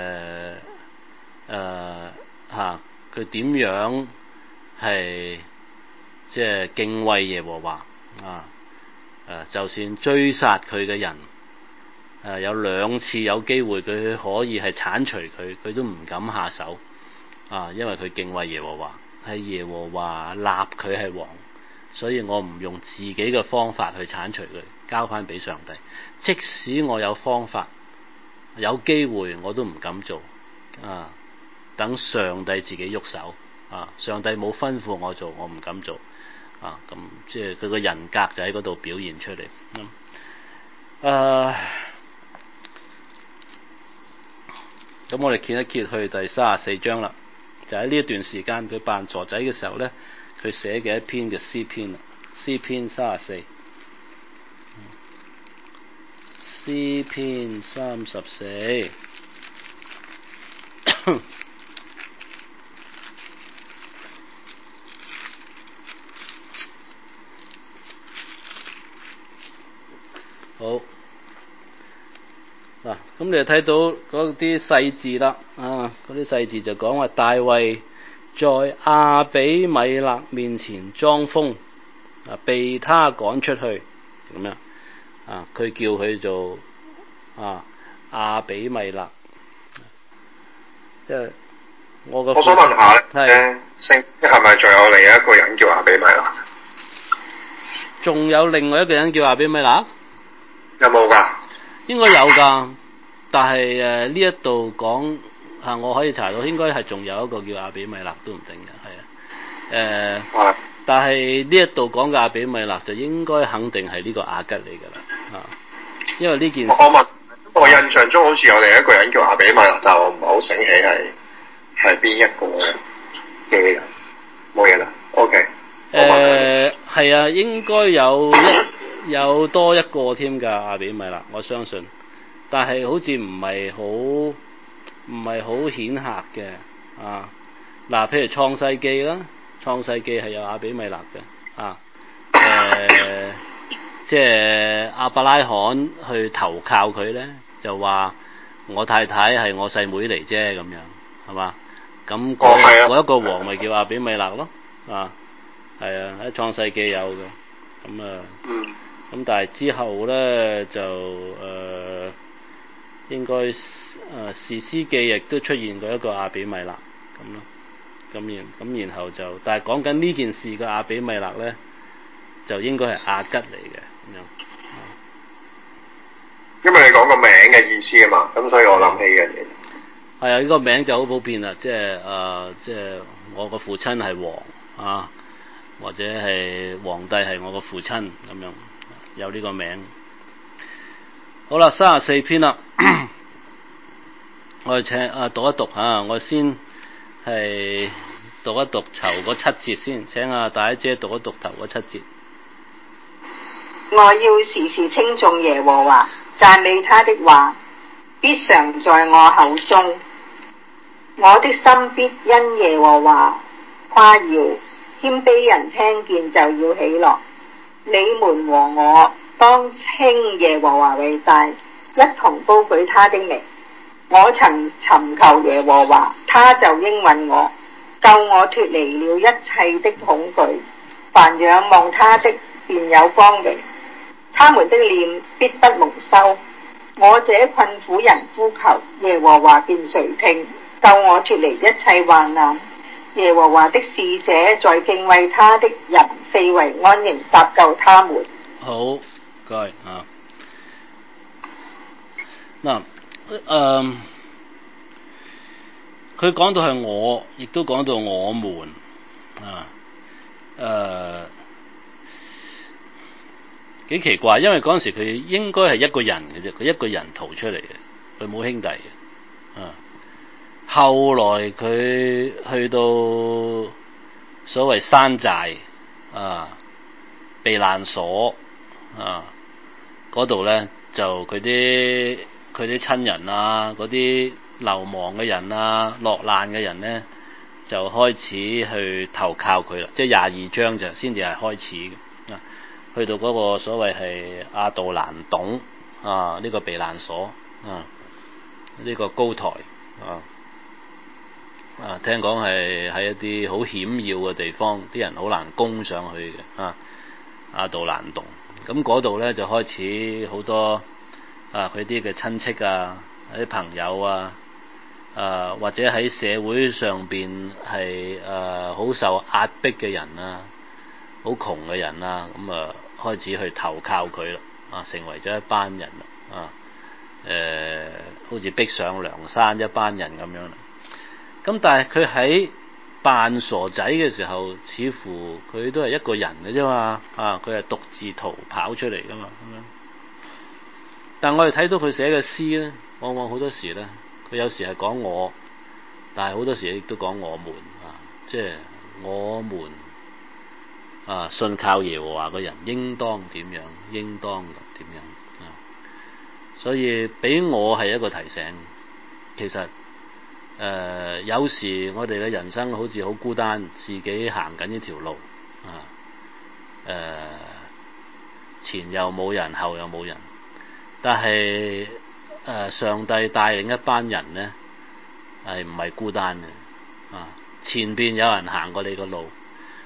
誒嚇，佢點樣係即係敬畏耶和華啊？誒，就算追殺佢嘅人，誒有兩次有機會佢可以係剷除佢，佢都唔敢下手啊！因為佢敬畏耶和華，係耶和華立佢係王，所以我唔用自己嘅方法去剷除佢，交翻俾上帝。即使我有方法，有機會我都唔敢做啊！等上帝自己喐手啊！上帝冇吩咐我做，我唔敢做。啊，咁即係佢個人格就喺嗰度表現出嚟。咁、嗯，咁、呃、我哋揭一揭去第三十四章啦。就喺呢一段時間，佢扮傻仔嘅時候咧，佢寫嘅一篇嘅詩篇啦，詩篇三十四，詩篇三十四。好嗱，咁你就睇到嗰啲細字啦，啊，嗰啲細字就講話大衛在亞比米勒面前裝瘋， 啊，被他趕出去咁樣啊，佢叫佢做啊亞比米勒。即係我個我想問下咧， 係聖係咪仲有另一個人叫亞比米勒？ 仲有另外一個人叫亞比米勒？ 有冇㗎？ 應該有㗎，但係誒呢一度講啊，我可以查到應該係仲有一個叫亞比米勒都唔定嘅，係啊誒。呃係。 但係呢一度講嘅亞比米勒就應該肯定係呢個亞吉嚟㗎啦，啊，因為呢件我問，我印象中好似有另一個人叫亞比米勒，但係我唔係好醒起係係邊一個嘅人，冇嘢啦。OK。 誒係啊，應該有一有多一個添㗎亞比米勒，我相信，但係好似唔係好唔係好顯赫嘅啊。嗱，譬如創世記啦。創世記係有亞比米勒嘅，啊，誒、呃，即係亞伯拉罕去投靠佢咧，就話我太太係我細妹嚟啫，咁樣係嘛？咁嗰嗰一個王咪叫亞比米勒咯，啊，係啊，喺創世記有嘅，咁啊，咁但係之後咧就誒、呃、應該誒士師記亦都出現過一個亞比米勒咁咯。咁然咁然後就，但係講緊呢件事嘅亞比米勒咧，就應該係亞吉嚟嘅咁樣。 因為你講個名嘅意思啊嘛，咁所以我諗起嘅嘢。 係啊，呢、這個名就好普遍啦，即係誒、呃，即係我個父親係王啊，或者係皇帝係我個父親咁樣，有呢個名。好啦，三十四篇啦，我哋請啊讀一讀嚇、啊，我先。係讀一讀頭嗰七節先，請阿大姐讀一讀頭嗰七節。 我要時時稱頌耶和華，讚美他的話必常在我口中。我的心必因耶和華誇耀，謙卑人聽見就要喜樂。你們和我當稱耶和華為大，一同高舉他的名。我曾尋求耶和華，他就應允我，救我脫離了一切的恐懼。凡仰望他的，便有光榮，他們的臉必不蒙羞。我這困苦人呼求，耶和華便垂聽，救我脫離一切患難。耶和華的使者在敬畏他的人四圍安營，搭救他們。 好，該啊。嗱。誒，佢、uh, 講到係我，亦都講到我們啊，誒幾奇怪，因為嗰陣時佢應該係一個人嘅啫，佢一個人逃出嚟嘅，佢冇兄弟嘅。啊，後來佢去到所謂山寨啊、避難所啊嗰度咧，就佢啲。佢啲親人啊，嗰啲流亡嘅人啊，落難嘅人咧，就開始去投靠佢啦。即係廿二章就先至係開始嘅。啊，去到嗰個所謂係亞杜蘭洞啊，呢、這個避難所啊，呢、這個高台啊，啊，聽講係喺一啲好險要嘅地方，啲人好難攻上去嘅啊。亞杜蘭洞，咁嗰度咧就開始好多。啊！佢啲嘅親戚啊，啲朋友啊，啊或者喺社會上邊係誒好受壓迫嘅人啊，好窮嘅人啊，咁啊開始去投靠佢啦，啊成為咗一班人啦，啊誒、呃、好似逼上梁山一班人咁樣啦。咁但係佢喺扮傻仔嘅時候，似乎佢都係一個人嘅啫嘛，啊佢係獨自逃跑出嚟噶嘛咁樣。但我哋睇到佢寫嘅詩咧，往往好多時咧，佢有時係講我，但係好多時亦都講我們啊，即係我們啊，信靠耶和華嘅人應當點樣，應當點樣啊。所以俾我係一個提醒，其實誒、呃、有時我哋嘅人生好似好孤單，自己行緊呢條路啊，誒、呃、前又冇人，後又冇人。但係誒、呃，上帝帶領一班人咧，係唔係孤單嘅啊？前邊有人行過你個路，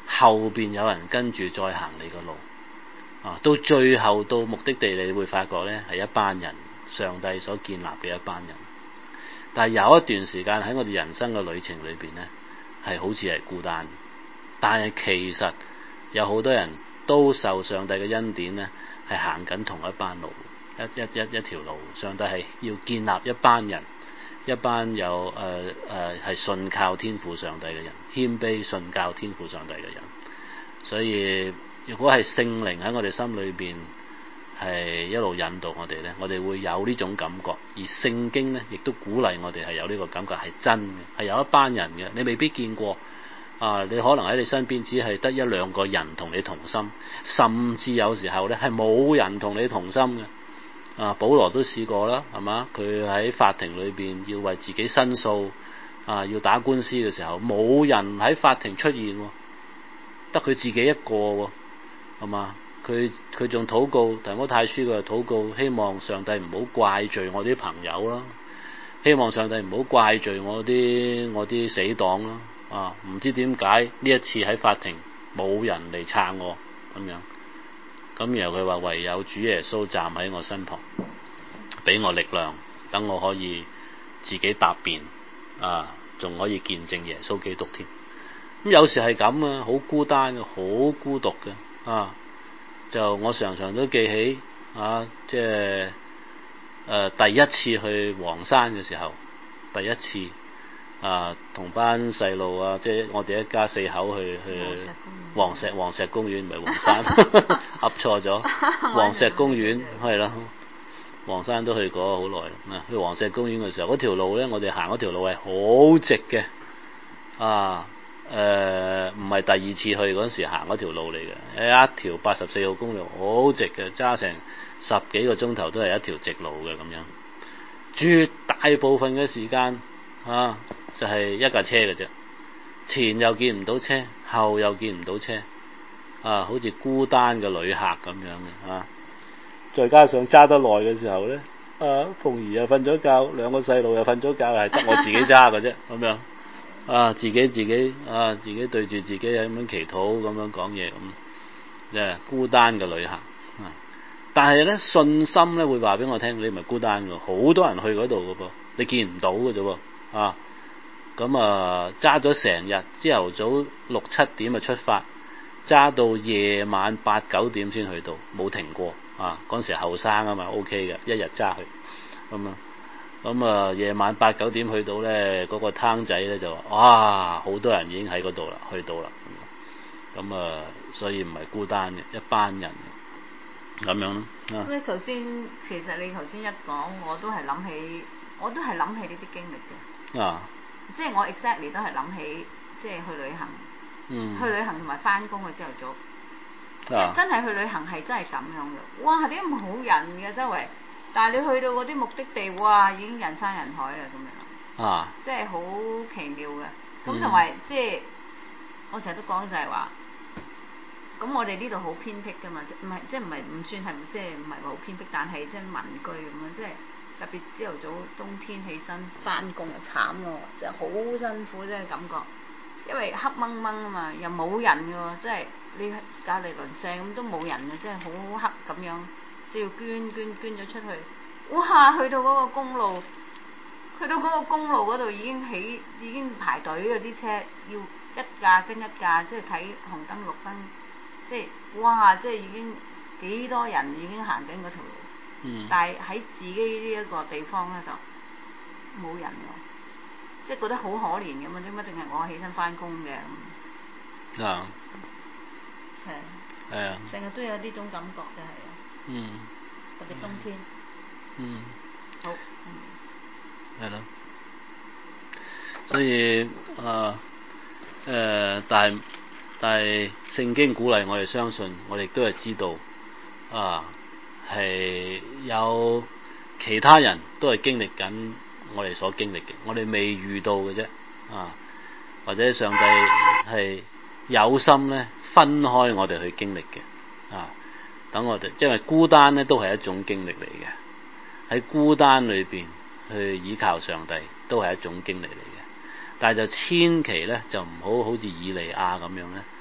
後邊有人跟住再行你個路啊，到最後到目的地，你會發覺咧係一班人，上帝所建立嘅一班人。但係有一段時間喺我哋人生嘅旅程裏邊咧，係好似係孤單，但係其實有好多人都受上帝嘅恩典咧，係行緊同一班路，一一一一條路。上帝係要建立一班人，一班有誒誒係信靠天父上帝嘅人，謙卑信靠天父上帝嘅人。所以如果係聖靈喺我哋心裏邊係一路引導我哋咧，我哋會有呢種感覺。而聖經咧亦都鼓勵我哋係有呢個感覺，係真嘅，係有一班人嘅，你未必見過啊！你可能喺你身邊只係得一兩個人同你同心，甚至有時候咧係冇人同你同心嘅。啊，保羅都試過啦，係嘛？佢喺法庭裏邊要為自己申訴啊，要打官司嘅時候，冇人喺法庭出現，得佢自己一個喎，係嘛？佢佢仲禱告，提摩太書佢禱告，希望上帝唔好怪罪我啲朋友啦，希望上帝唔好怪罪我啲我啲死黨啦。啊，唔知點解呢一次喺法庭冇人嚟撐我咁樣，咁然後佢話唯有主耶穌站喺我身旁，俾我力量，等我可以自己答辯啊，仲可以見證耶穌基督添。咁有時係咁啊，好孤單嘅，好孤獨嘅啊。就我常常都記起啊，即係誒第一次去黃山嘅時候，第一次啊同班細路啊，即係我哋一家四口去去黃石黃石公園，唔係黃山，噏錯咗，黃石公園係啦，黃山都去過好耐啦。去黃石公園嘅時候，嗰條路咧，我哋行嗰條路係好直嘅啊。誒唔係第二次去嗰時行嗰條路嚟嘅，一條八十四號公路，好直嘅，揸成十幾個鐘頭都係一條直路嘅咁樣。絕大部分嘅時間啊，就係、是、一架車嘅啫，前又見唔到車，後又見唔到車，啊，好似孤單嘅旅客咁樣嘅啊。再加上揸得耐嘅時候咧，啊，鳳兒又瞓咗覺，兩個細路又瞓咗覺，係得我自己揸嘅啫咁樣。啊！自己自己啊！自己對住自己咁樣祈禱，咁樣講嘢咁，即係孤單嘅旅客。啊、但係咧，信心咧會話俾我聽，你唔係孤單嘅，好多人去嗰度嘅噃，你見唔到嘅啫喎。啊，咁啊揸咗成日，朝頭早六七點就出發，揸到夜晚八九點先去到，冇停過。啊，嗰陣時後生啊嘛 ，OK 嘅，一日揸去咁樣。咁啊，夜晚八九點去到咧，嗰、那個攤仔咧就話：哇，好多人已經喺嗰度啦，去到啦。咁啊，所以唔係孤單嘅，一班人咁樣咯。咁你頭先其實你頭先一講，我都係諗起，我都係諗起呢啲經歷嘅。啊！即係我 exactly 都係諗起，即係去旅行。嗯。去旅行同埋翻工嘅朝頭早。啊！真係去旅行係真係咁樣嘅。哇！點解咁好人嘅周圍？但係你去到嗰啲目的地，哇，已經人山人海啦咁樣，啊，即係好奇妙嘅。咁同埋即係我成日都講就係話，咁我哋呢度好偏僻㗎嘛，唔係即係唔係唔算係即係唔係話好偏僻，但係即係民居咁樣，即係特別朝頭早冬天起身翻工啊慘喎，即係好辛苦，即係感覺，因為黑掹掹啊嘛，又冇人㗎喎，即係你隔離鄰舍咁都冇人嘅，即係好黑咁樣。要捐捐捐咗出去，哇！去到嗰個公路，去到嗰個公路嗰度已經起，已經排隊嗰啲車，要一架跟一架，即係睇紅燈綠燈，即係哇！即係已經幾多人已經行緊嗰條路，嗯、但係喺自己呢一個地方咧就冇人喎，即係覺得好可憐咁啊！點解淨係我起身翻工嘅？啊，係，係啊，成日都有呢種感覺就係。嗯，特別冬天。嗯。好。嗯。係咯。所以啊，誒、呃，但係但係聖經鼓勵我哋相信，我哋都係知道啊，係有其他人都係經歷緊我哋所經歷嘅，我哋未遇到嘅啫啊，或者上帝係有心咧分開我哋去經歷嘅啊。等我哋，因為孤單咧都係一種經歷嚟嘅，喺孤單裏邊去依靠上帝都係一種經歷嚟嘅。但係就千祈咧就唔好好似以利亞咁樣咧，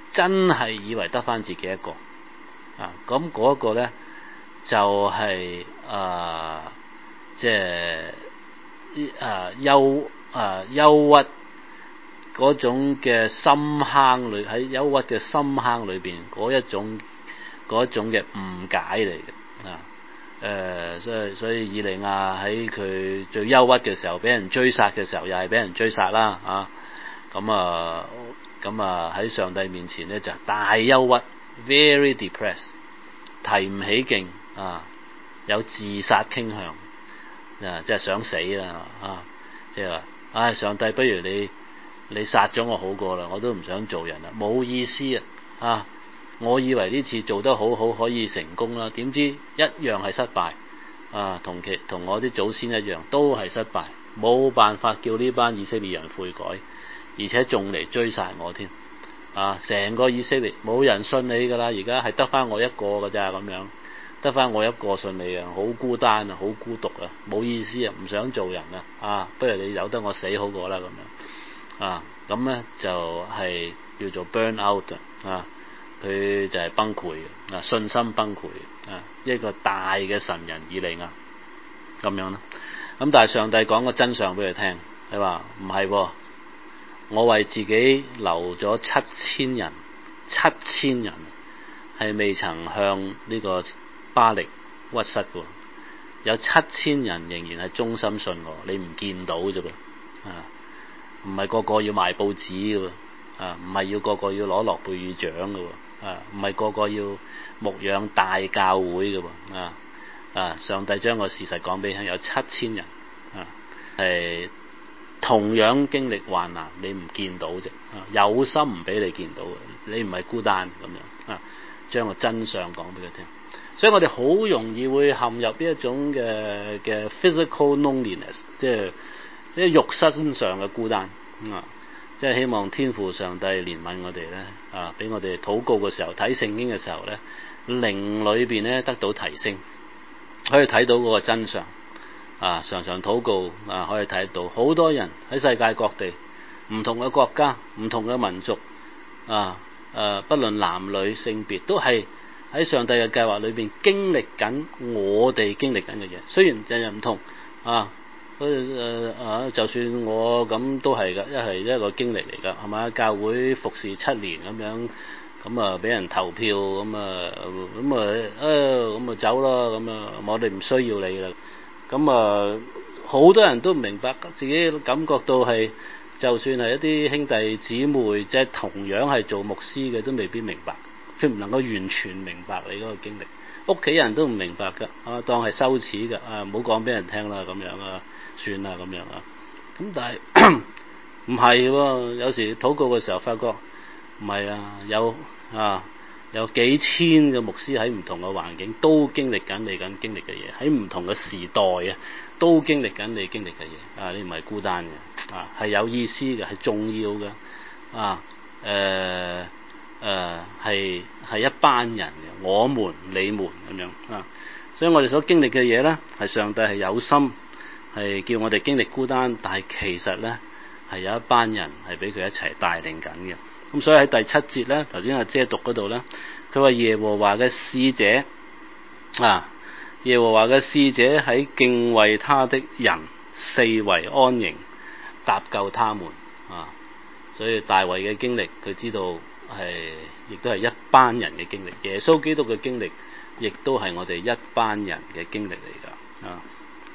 真係以為得返自己一個啊，咁嗰個咧就係誒即係誒憂誒憂鬱嗰種嘅深坑裏，喺憂鬱嘅深坑裏邊嗰一種嗰一種嘅誤解嚟嘅啊。誒、呃，所以所以以利亞喺佢最憂鬱嘅時候，俾人追殺嘅時候，又係俾人追殺啦啊！咁啊，咁啊喺上帝面前咧就大憂鬱 ，very depressed， 提唔起勁啊，有自殺傾向啊，即係想死啦啊！即係話，唉、哎，上帝不如你你殺咗我好過啦，我都唔想做人啦，冇意思啊！啊！我以為呢次做得好好可以成功啦，點知一樣係失敗啊！同其同我啲祖先一樣，都係失敗，冇辦法叫呢班以色列人悔改，而且仲嚟追殺我添啊！成個以色列冇人信你噶啦，而家係得翻我一個噶咋咁樣，得翻我一個信你啊，好孤單啊，好孤獨啊，冇意思啊，唔想做人啊！啊，不如你由得我死好過啦咁樣啊！咁咧就係、是、叫做 burn out 啊！佢就係崩潰嘅，啊，信心崩潰嘅，啊，一個大嘅神人以利亞咁樣啦。咁但係上帝講個真相俾佢聽，佢話唔係，我為自己留咗七千人，七千人係未曾向呢個巴力屈膝嘅，有七千人仍然係忠心信我，你唔見到啫噃，啊，唔係個個要賣報紙嘅，啊，唔係要個個要攞諾貝爾獎嘅。啊，唔係個個要牧養大教會嘅喎，啊啊！上帝將個事實講俾你聽，有七千人啊，係同樣經歷患難，你唔見到啫，啊，有心唔俾你見到嘅，你唔係孤單咁樣啊，將個真相講俾佢聽。所以我哋好容易會陷入呢一種嘅嘅 physical loneliness， 即係呢啲肉身上嘅孤單啊。即係希望天父上帝憐憫我哋咧，啊，俾我哋禱告嘅時候睇聖經嘅時候咧，靈裏邊咧得到提升，可以睇到嗰個真相。啊，常常禱告啊，可以睇到好多人喺世界各地唔同嘅國家、唔同嘅民族啊，誒、啊，不論男女性別，都係喺上帝嘅計劃裏邊經歷緊我哋經歷緊嘅嘢。雖然人人唔同啊。誒誒啊！就算我咁都係噶，一係一個經歷嚟噶，係嘛？教會服侍七年咁樣，咁啊俾人投票，咁啊咁啊啊咁啊走啦，咁啊我哋唔需要你啦。咁啊好多人都唔明白，自己感覺到係，就算係一啲兄弟姊妹，即係同樣係做牧師嘅，都未必明白，佢唔能夠完全明白你嗰個經歷。屋企人都唔明白噶，啊當係羞恥噶，啊唔好講俾人聽啦，咁樣啊。算啦咁樣啊，咁但係唔係喎，有時禱告嘅時候發覺唔係啊，有啊有幾千個牧師喺唔同嘅環境都經歷緊你緊經歷嘅嘢，喺唔同嘅時代啊都經歷緊你經歷嘅嘢啊，你唔係孤單嘅啊，係有意思嘅，係重要嘅啊，誒誒係係一班人嘅，我們你們咁樣啊，所以我哋所經歷嘅嘢咧，係上帝係有心。係叫我哋經歷孤單，但係其實咧係有一班人係俾佢一齊帶領緊嘅。咁所以喺第七節咧，頭先阿姐讀嗰度咧，佢話耶和華嘅使者啊，耶和華嘅使者喺敬畏他的人四圍安營，搭救他們啊。所以大衛嘅經歷，佢知道係亦都係一班人嘅經歷。耶穌基督嘅經歷，亦都係我哋一班人嘅經歷嚟㗎啊。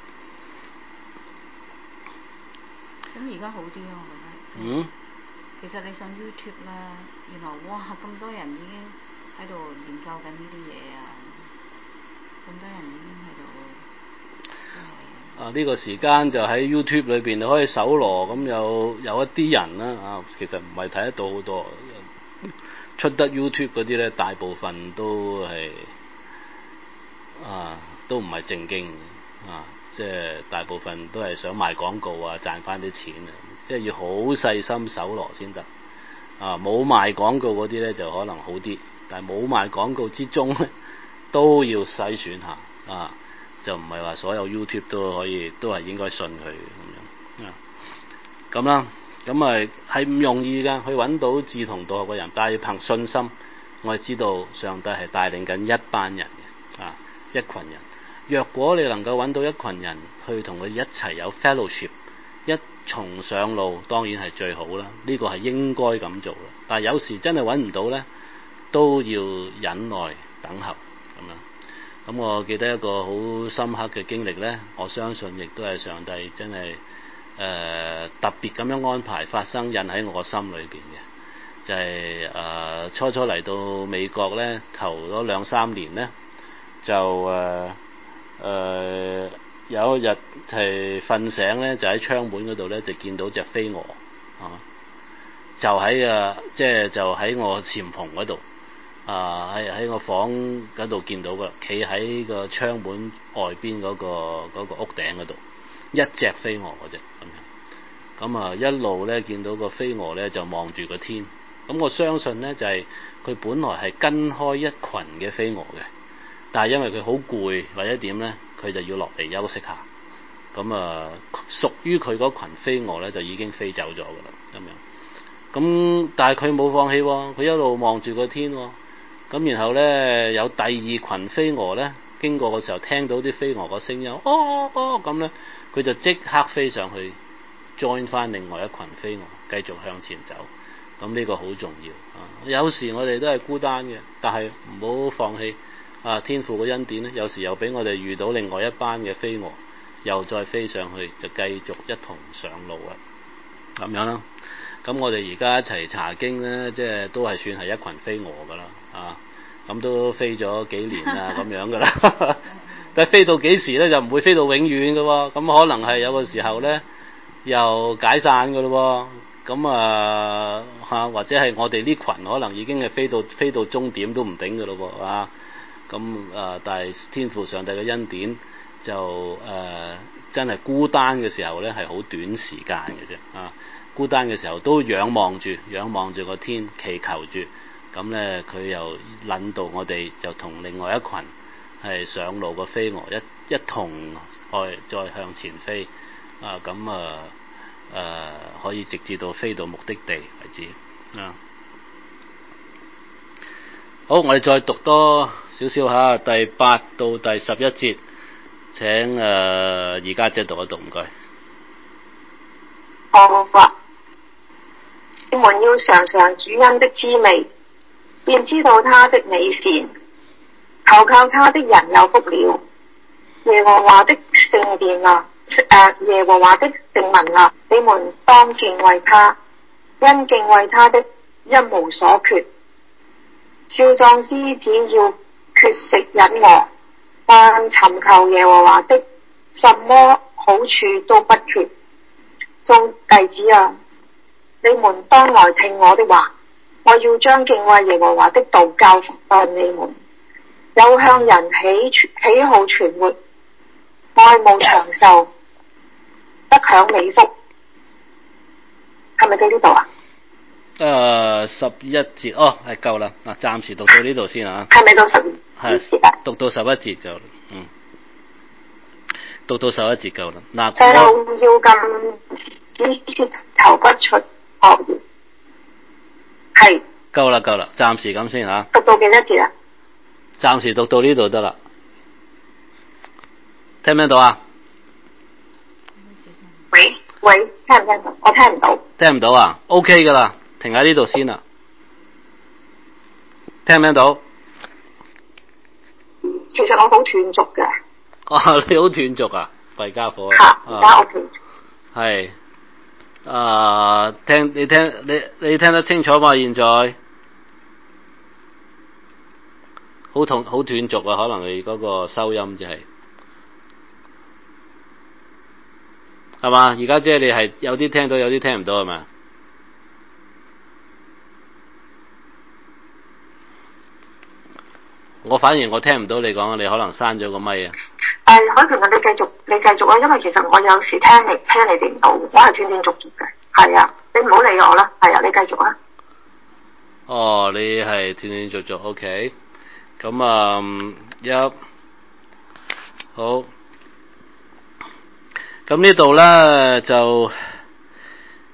咁而家好啲咯，我覺得。 嗯。 其實你上 YouTube 啦，原來哇咁多人已經喺度研究緊呢啲嘢啊，咁多人已經喺度。 啊！呢、這個時間就喺 YouTube 裏邊，你可以搜羅咁有有一啲人啦啊，其實唔係睇得到好多，出得 YouTube 嗰啲咧，大部分都係啊，都唔係正經啊。即係大部分都係想賣廣告啊，賺翻啲錢啊！即係要好細心搜羅先得啊！冇賣廣告嗰啲咧就可能好啲，但係冇賣廣告之中咧都要篩選下啊！就唔係話所有 YouTube 都可以都係應該信佢咁樣啊！咁啦， 咁啊係唔容易㗎，去揾到志同道合嘅人，但係要憑信心，我係知道上帝係帶領緊一班人嘅啊，一群人。若果你能夠揾到一群人去同佢一齊有 fellowship， 一同上路，當然係最好啦。呢個係應該咁做啦。但係有時真係揾唔到呢，都要忍耐等候咁樣。咁我記得一個好深刻嘅經歷呢，我相信亦都係上帝真係誒、呃、特別咁樣安排發生，印喺我心裏邊嘅，就係、是、誒、呃、初初嚟到美國呢，頭嗰兩三年呢，就誒。呃誒、呃、有一日係瞓醒咧，就喺窗門嗰度咧，就見到隻飛蛾啊！就喺啊，即係就喺我簷篷嗰度啊，喺喺我房嗰度見到噶，企喺個窗門外邊嗰、嗰個嗰個屋頂嗰度，一隻飛蛾嗰隻咁樣。咁啊，一路咧見到個飛蛾咧就望住個天。咁我相信咧就係、係、佢本來係跟開一群嘅飛蛾嘅。但係因為佢好攰或者點呢，佢就要落嚟休息下。咁啊，屬於佢嗰群飛蛾呢，就已經飛走咗噶啦。咁樣，咁但係佢冇放棄喎，佢一路望住個天喎。咁然後呢，有第二群飛蛾呢，經過嘅時候聽到啲飛蛾個聲音，哦哦咁呢，佢就即刻飛上去 join 翻另外一群飛蛾，繼續向前走。咁呢個好重要啊！有時我哋都係孤單嘅，但係唔好放棄。啊！天父嘅恩典咧，有時又俾我哋遇到另外一班嘅飛蛾，又再飛上去，就繼續一同上路啊！咁樣啦。咁我哋而家一齊查經咧，即係都係算係一群飛蛾噶啦，啊！咁都飛咗幾年啦，咁樣噶啦。但係飛到幾時咧，就唔會飛到永遠嘅喎。咁可能係有個時候咧，又解散嘅咯喎。咁啊嚇，或者係我哋呢群可能已經係飛到飛到終點都唔定嘅咯喎啊！咁啊、呃！但係天父上帝嘅恩典就誒、呃、真係孤單嘅時候咧，係好短時間嘅啫啊！孤單嘅時候都仰望住，仰望住個天，祈求住，咁咧佢又引導我哋，就同另外一群係上路嘅飛蛾一一同去再向前飛啊！咁啊誒可以直至到飛到目的地為止啊！好，我哋再讀多少少下，第八到第十一節，請誒而家姐讀一讀，唔該。 好啊！你們要嘗嘗主恩的滋味，便知道他的美善。投靠他的人有福了。耶和華的聖殿啊，誒、呃，耶和華的聖民啊，你們當敬畏他，因敬畏他的一無所缺。少壯獅子要缺食忍餓，但尋求耶和華的，什麼好處都不缺。眾弟子啊，你們當來聽我的話，我要將敬畏耶和華的道教訓你們。有向人喜喜好存活，愛慕長壽，得享美福。係咪到呢度啊？ 誒、呃，十一節哦，係夠啦。嗱，暫時讀到呢度先啊。 係咪到十二節啊？ 讀到十一節就，嗯，讀到十一節夠啦。嗱， 最後要禁止頭不出惡言。係。 夠啦，夠啦，暫時咁先吓。 讀到幾多節啊？ 暫時讀到呢度得啦。聽唔聽到啊？ 喂喂，聽唔聽到？我聽唔到。 聽唔到啊 ？OK 噶啦。停喺呢度先啦，聽唔聽到？ 其實我好斷續嘅。 哦，你好斷續啊，弊家伙啊！ 嚇，而家 OK。 係，啊，聽你聽你你聽得清楚嘛？現在好同好斷續啊，可能你嗰個收音就係、是，係嘛？而家即係你係有啲聽到，有啲聽唔到係咪？我反而我聽唔到你講，你可能閂咗個咪啊。 誒，海平啊，你繼續，你繼續啊，因為其實我有時聽你聽你哋唔到，我係斷斷續續嘅。係啊，你唔好理我啦。係啊，你繼續啊。 哦，你係斷斷續續 ，OK。咁啊，一、嗯、好。咁呢度咧就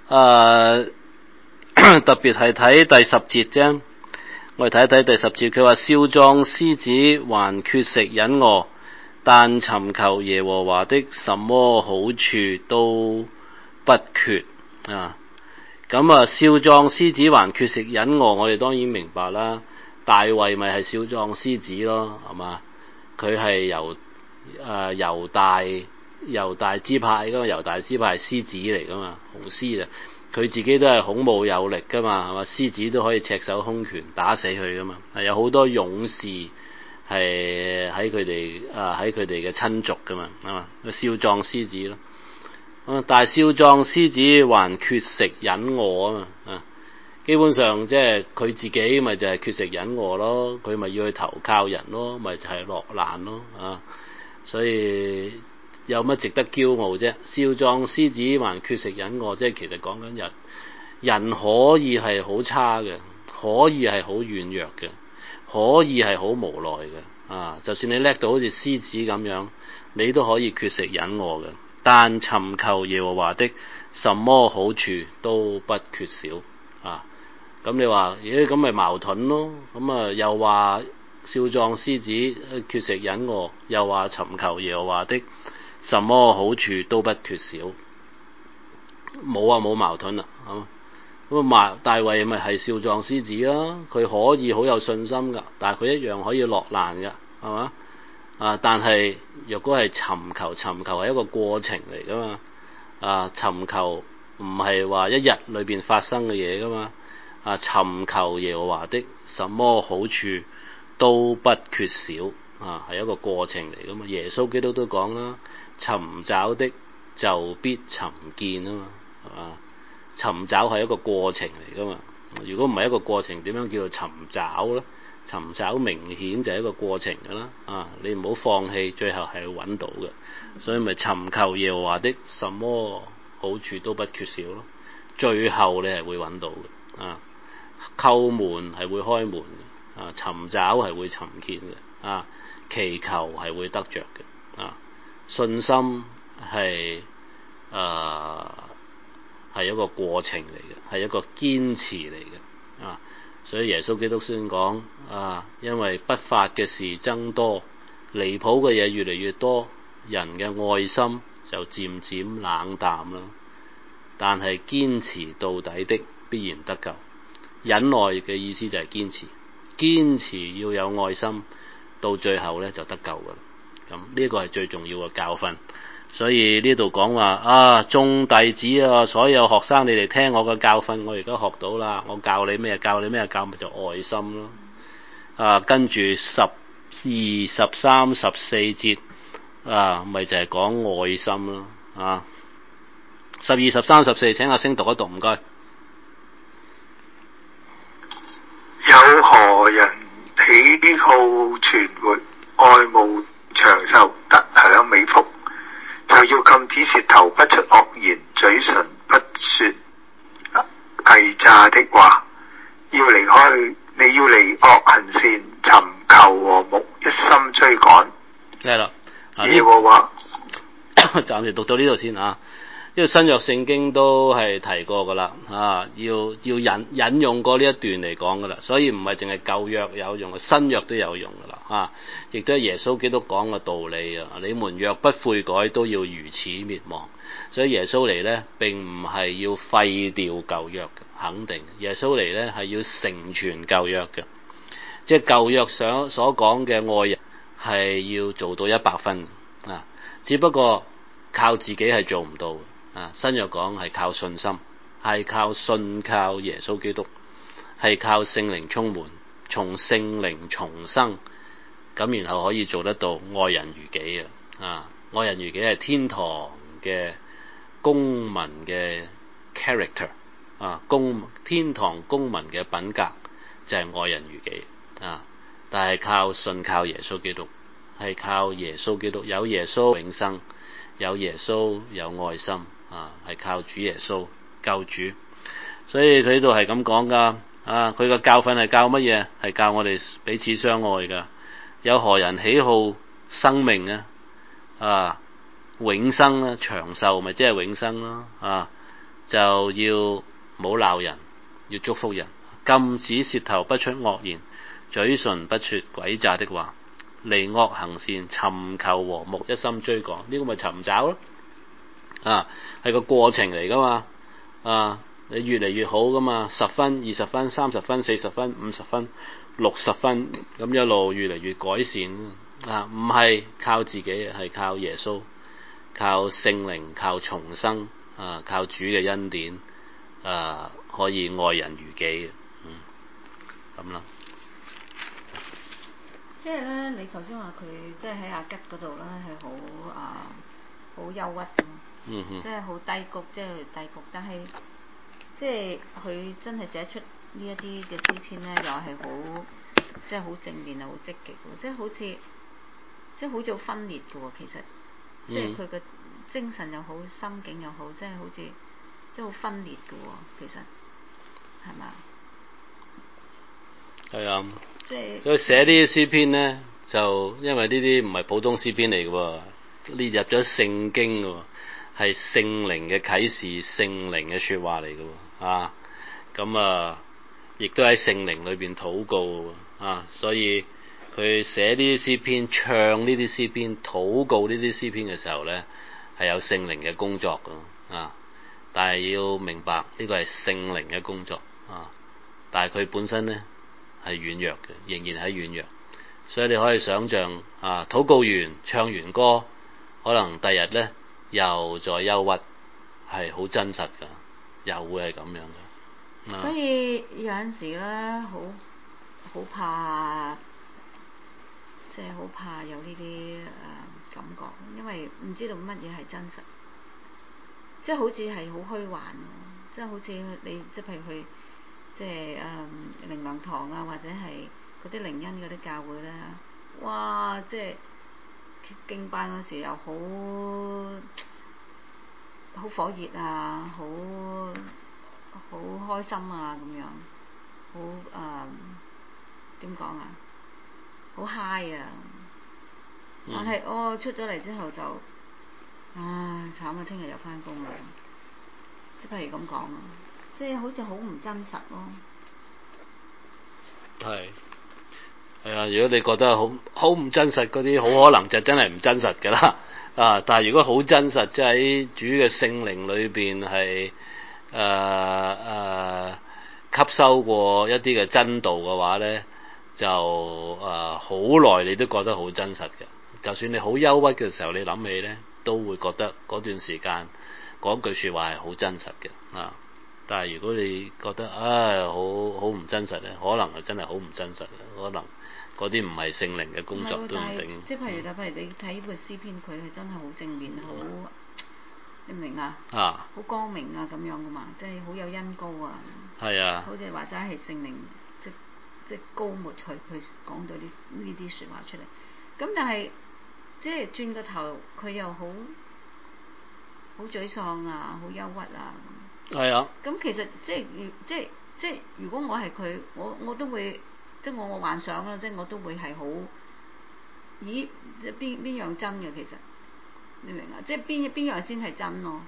呃、特別係睇第十節啫。我哋睇一睇第十節，佢話少壯獅子還缺食忍餓，但尋求耶和華的什麼好處都不缺啊。咁啊，少壯獅子還缺食忍餓，我哋當然明白啦。大衛咪係少壯獅子咯，係嘛？佢係由誒猶大猶大支派噶嘛，猶大支派係獅子嚟噶嘛，雄獅啊。佢自己都係孔武有力噶嘛，係嘛？獅子都可以赤手空拳打死佢噶嘛。係有好多勇士係喺佢哋啊喺佢哋嘅親族噶嘛，係嘛？少壯獅子咯。啊，但係少壯獅子還缺食忍餓啊嘛啊！基本上即係佢自己咪就係缺食忍餓咯，佢咪要去投靠人咯，咪就係落難咯啊！所以有乜值得驕傲啫？少壯獅子還缺食忍餓，即係其實講緊人，人可以係好差嘅，可以係好軟弱嘅，可以係好無奈嘅啊！就算你叻到好似獅子咁樣，你都可以缺食忍餓嘅。但尋求耶和華的什麼好處都不缺少啊！咁你話，咦咁咪矛盾咯？咁啊又話少壯獅子缺食忍餓，又話尋求耶和華的什麼好處都不缺少，冇啊冇矛盾啦，咁咁啊大衛咪係少壯獅子啦，佢可以好有信心噶，但係佢一樣可以落難噶，係嘛？啊！但係若果係尋求，尋求係一個過程嚟噶嘛？啊！尋求唔係話一日裏邊發生嘅嘢噶嘛？啊！尋求耶和華的什麼好處都不缺少啊，係一個過程嚟噶嘛？耶穌基督都講啦，尋找的就必尋見啊嘛，係嘛？尋找係一個過程嚟噶嘛？如果唔係一個過程，點樣叫做尋找咧？尋找明顯就係一個過程噶啦，啊！你唔好放棄，最後係揾到嘅，所以咪尋求耶和華的什麼好處都不缺少咯。最後你係會揾到嘅，啊！叩門係會開門嘅，啊！尋找係會尋見嘅，啊！祈求係會得着嘅，啊！信心係誒係一個過程嚟嘅，係一個堅持嚟嘅，啊！所以耶穌基督先講啊，因為不法嘅事增多，離譜嘅嘢越嚟越多，人嘅愛心就漸漸冷淡啦。但係堅持到底的必然得救。忍耐嘅意思就係堅持，堅持要有愛心，到最後咧就得救噶啦。咁呢個係最重要嘅教訓。所以呢度講話啊，眾弟子啊，所有學生你哋聽我嘅教訓，我而家學到啦。我教你咩？教你咩？教咪就愛心咯。啊，跟住十二、十三、十四節啊，咪就係講愛心咯。啊，十二、十三、十四，請阿星讀一讀，唔該。 有何人喜好存活，愛慕長壽，得享美福，就要禁止舌頭不出惡言，嘴唇不說偽詐的話，要離開，你要離惡行善，尋求和睦，一心追趕。 係啦， 耶和華暫時讀到呢度先啊。呢個新約聖經都係提過噶啦，啊，要要引引用過呢一段嚟講噶啦，所以唔係淨係舊約有用，新約都有用噶啦，啊，亦都係耶穌基督講嘅道理啊。你們若不悔改，都要如此滅亡。所以耶穌嚟呢並唔係要廢掉舊約嘅，肯定耶穌嚟呢係要成全舊約嘅，即係舊約上所講嘅愛人係要做到一百分啊，只不過靠自己係做唔到。啊，新約講係靠信心，係靠信靠耶穌基督，係靠聖靈充滿，從聖靈重生，咁然後可以做得到愛人如己嘅。啊，愛人如己係天堂嘅公民嘅 character， 啊，公天堂公民嘅品格就係愛人如己。啊，但係靠信靠耶穌基督，係靠耶穌基督，有耶穌永生，有耶穌有愛心。啊，係靠主耶穌救主，所以佢呢度係咁講噶。啊，佢個教訓係教乜嘢？係教我哋彼此相愛噶。有何人喜好生命啊？啊，永生啊，長壽咪即係永生咯。啊， 就要唔好鬧人，要祝福人，禁止舌頭不出惡言，嘴唇不說詭詐的話，離惡行善，尋求和睦，一心追趕。呢個咪尋找咯，啊，係個過程嚟噶嘛，啊，你越嚟越好噶嘛，十分、二十分、三十分、四十分、五十分、六十分，咁一路越嚟越改善啊！唔係靠自己，係靠耶穌，靠聖靈，靠重生啊，靠主嘅恩典啊，可以愛人如己，嗯，咁啦。 即係咧，你頭先話佢即係喺阿吉嗰度咧，係好啊，好憂鬱咁， 嗯哼， 即係好低谷，即係低谷。但係即係佢真係寫出呢一啲嘅詩篇咧，又係好即係好正面啊，好積極嘅，即係好似即係好似好分裂嘅喎。其實、嗯、即係佢嘅精神又好，心境又好，即係好似即係好分裂嘅喎。其實係咪？ 係啊。 即係佢寫呢啲詩篇咧，就因為呢啲唔係普通詩篇嚟嘅喎，列入咗聖經嘅喎，係聖靈嘅啟示、聖靈嘅説話嚟嘅喎，啊，咁啊，亦都喺聖靈裏邊禱告啊，所以佢寫呢啲詩篇、唱呢啲詩篇、禱告呢啲詩篇嘅時候咧，係有聖靈嘅工作嘅啊，但係要明白呢個係聖靈嘅工作啊，但係佢本身咧係軟弱嘅，仍然係軟弱，所以你可以想象啊，禱告完唱完歌，可能第日咧又再憂鬱，係好真實噶，又會係咁樣嘅、啊。 所以有陣時咧，好好怕，即係好怕有呢啲誒感覺，因為唔知道乜嘢係真實，即係好似係好虛幻，即係好似你即係譬如去。即係誒靈糧堂啊，或者係嗰啲靈恩嗰啲教會咧，哇！即係敬拜嗰時又好好火熱啊，好好開心啊咁樣，好誒點講啊，好 high 啊！但係我、哦、出咗嚟之後就，唉慘啊！聽日又返工啦，即係譬如咁講啊。即係好似好唔真實咯。 係係啊！如果你覺得好好唔真實嗰啲，好可能就真係唔真實㗎啦。啊！但係如果好真實，即係喺主嘅聖靈裏邊係誒誒吸收過一啲嘅真道嘅話咧，就誒好耐你都覺得好真實嘅。就算你好憂鬱嘅時候，你諗起咧，都會覺得嗰段時間嗰句説話係好真實嘅啊！但係如果你覺得唉好好唔真實咧，可能係真係好唔真實，可能嗰啲唔係聖靈嘅工作都唔定。 即係譬如，譬如你睇呢個詩篇，佢係真係好正面，好、嗯、你明唔明啊？啊！好光明啊咁樣噶嘛，即係好有恩膏啊。係啊。好似話齋係聖靈，即即膏抹佢，佢講到呢呢啲説話出嚟。咁但係即係轉個頭，佢又好好沮喪啊，好憂鬱啊。係啊，咁其實即係即係即係，如果我係佢，我我都會即係我我幻想啦，即係我都會係好，咦？邊邊樣真嘅其實，你明啊？即係邊邊樣先係真咯？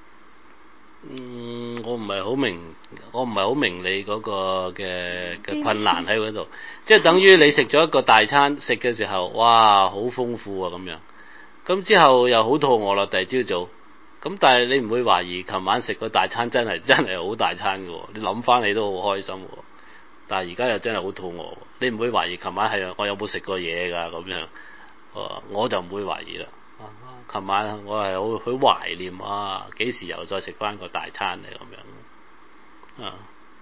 嗯，我唔係好明，我唔係好明你嗰個嘅嘅困難喺嗰度，即係等於你食咗一個大餐，食嘅時候，哇，好豐富啊咁樣，咁之後又好肚餓啦，第二朝早。咁但係你唔會懷疑琴晚食個大餐真係真係好大餐嘅喎，你諗翻你都好開心喎。但係而家又真係好肚餓，你唔會懷疑琴晚係我有冇食過嘢㗎咁樣，我就唔會懷疑啦。琴晚我係好好懷念啊，幾時又再食翻個大餐嚟咁樣啊？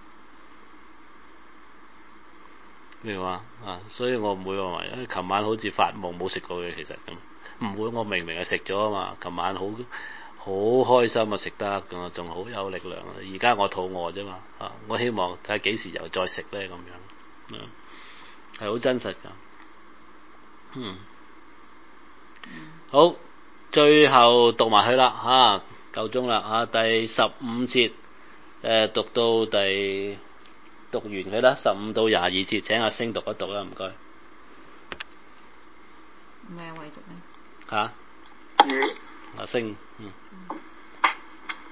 明嘛啊？所以我唔會話，因為琴晚好似發夢冇食過嘅，其實咁唔會。我明明係食咗啊嘛，琴晚好。好開心啊！食得咁仲好有力量啊！而家我肚餓啫嘛，啊！我希望睇下幾時又再食咧咁樣，係、啊、好真實噶。嗯，好，最後讀埋去啦嚇，夠鐘啦嚇，第十五節誒、呃、讀到第讀完佢啦，十五到廿二節請阿星讀一讀啦，唔該。唔係阿偉讀咩？嚇？阿星，嗯。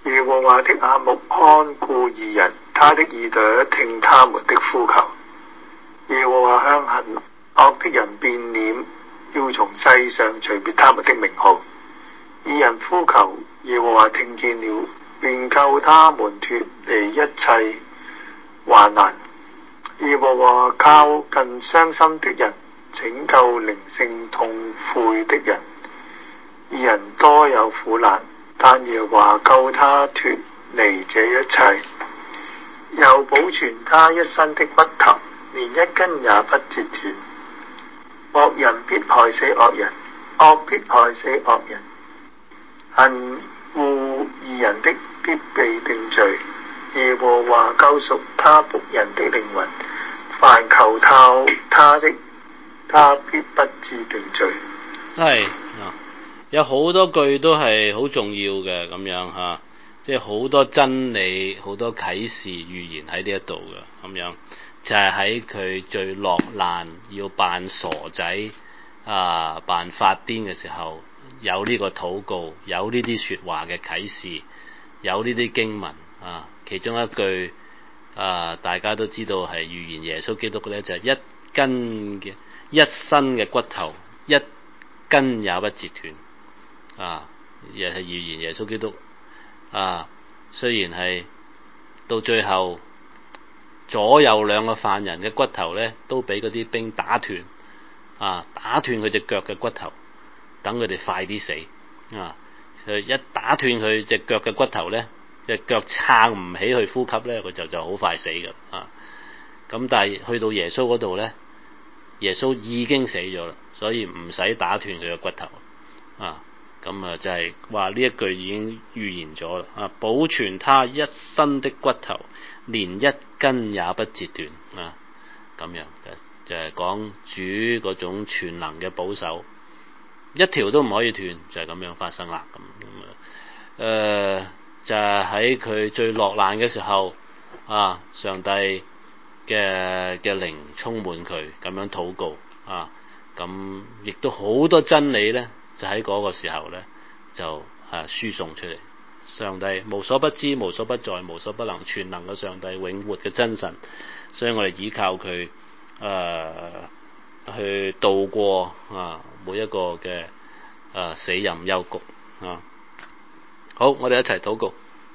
耶和華的眼目看顧義人，他的耳朵聽他們的呼求。耶和華向行惡的人變臉，要從世上除滅他們的名號。義人呼求，耶和華聽見了，便救他們脫離一切患難。耶和華靠近傷心的人，拯救靈性痛悔的人。義人多有苦難，但耶和華救他脫離這一切，又保存他一身的骨頭，連一根也不折斷。惡人必害死惡人，惡必害死惡人，恨惡義人的必被定罪。耶和華救贖他僕人的靈魂，凡求靠他的，他必不致定罪。 係有好多句都係好重要嘅，咁樣吓，即係好多真理、好多啟示、預言喺呢一度嘅，咁樣就係喺佢最落難要扮傻仔啊、扮發癲嘅時候，有呢個禱告，有呢啲說話嘅啟示，有呢啲經文啊。其中一句啊，大家都知道係預言耶穌基督嘅咧，就係、是、一根嘅一身嘅骨頭，一根也不折斷。啊，亦係預言耶穌基督啊。雖然係到最後左右兩個犯人嘅骨頭咧，都俾嗰啲兵打斷啊，打斷佢隻腳嘅骨頭，等佢哋快啲死啊。佢一打斷佢隻腳嘅骨頭咧，隻腳撐唔起去呼吸咧，佢就就好快死㗎啊。咁但係去到耶穌嗰度咧，耶穌已經死咗啦，所以唔使打斷佢嘅骨頭啊。咁啊，就係話呢一句已經預言咗啦啊！保存他一身的骨頭，連一根也不折斷啊！咁樣嘅就係、是、講主嗰種全能嘅保守，一條都唔可以斷，就係、是、咁樣發生啦。咁咁誒，就係喺佢最落難嘅時候啊，上帝嘅嘅靈充滿佢，咁樣禱告啊，咁亦都好多真理咧。就喺嗰個時候咧，就啊輸送出嚟。上帝無所不知、無所不在、無所不能、全能嘅上帝，永活嘅真神。所以我哋依靠佢誒、呃、去度過啊每一個嘅誒、啊、死蔭幽谷啊。好，我哋一齊禱告。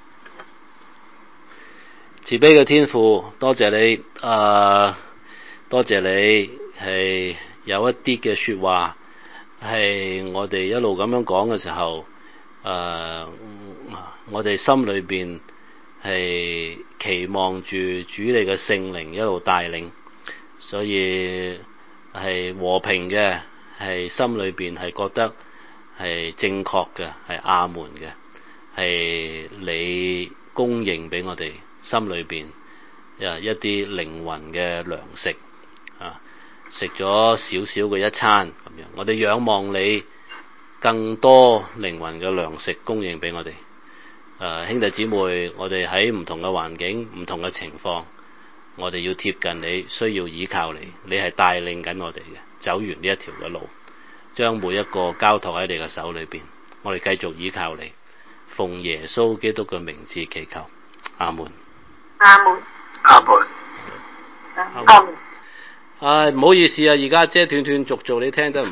慈悲嘅天父，多謝你誒、呃，多謝你係有一啲嘅說話。係我哋一路咁樣講嘅時候，誒、呃，我哋心裏邊係期望住主你嘅聖靈一路帶領，所以係和平嘅，係心裏邊係覺得係正確嘅，係阿門嘅，係你供應俾我哋心裏邊誒一啲靈魂嘅糧食啊。食咗少少嘅一餐咁樣，我哋仰望你更多靈魂嘅糧食供應俾我哋。誒、呃，兄弟姊妹，我哋喺唔同嘅環境、唔同嘅情況，我哋要貼近你，需要依靠你。你係帶領緊我哋嘅，走完呢一條嘅路，將每一個交託喺你嘅手裏邊，我哋繼續依靠你。奉耶穌基督嘅名字祈求，阿門。 阿門。 阿門。 阿門。 唉，唔好意思啊，而家姐斷斷續續，你聽得唔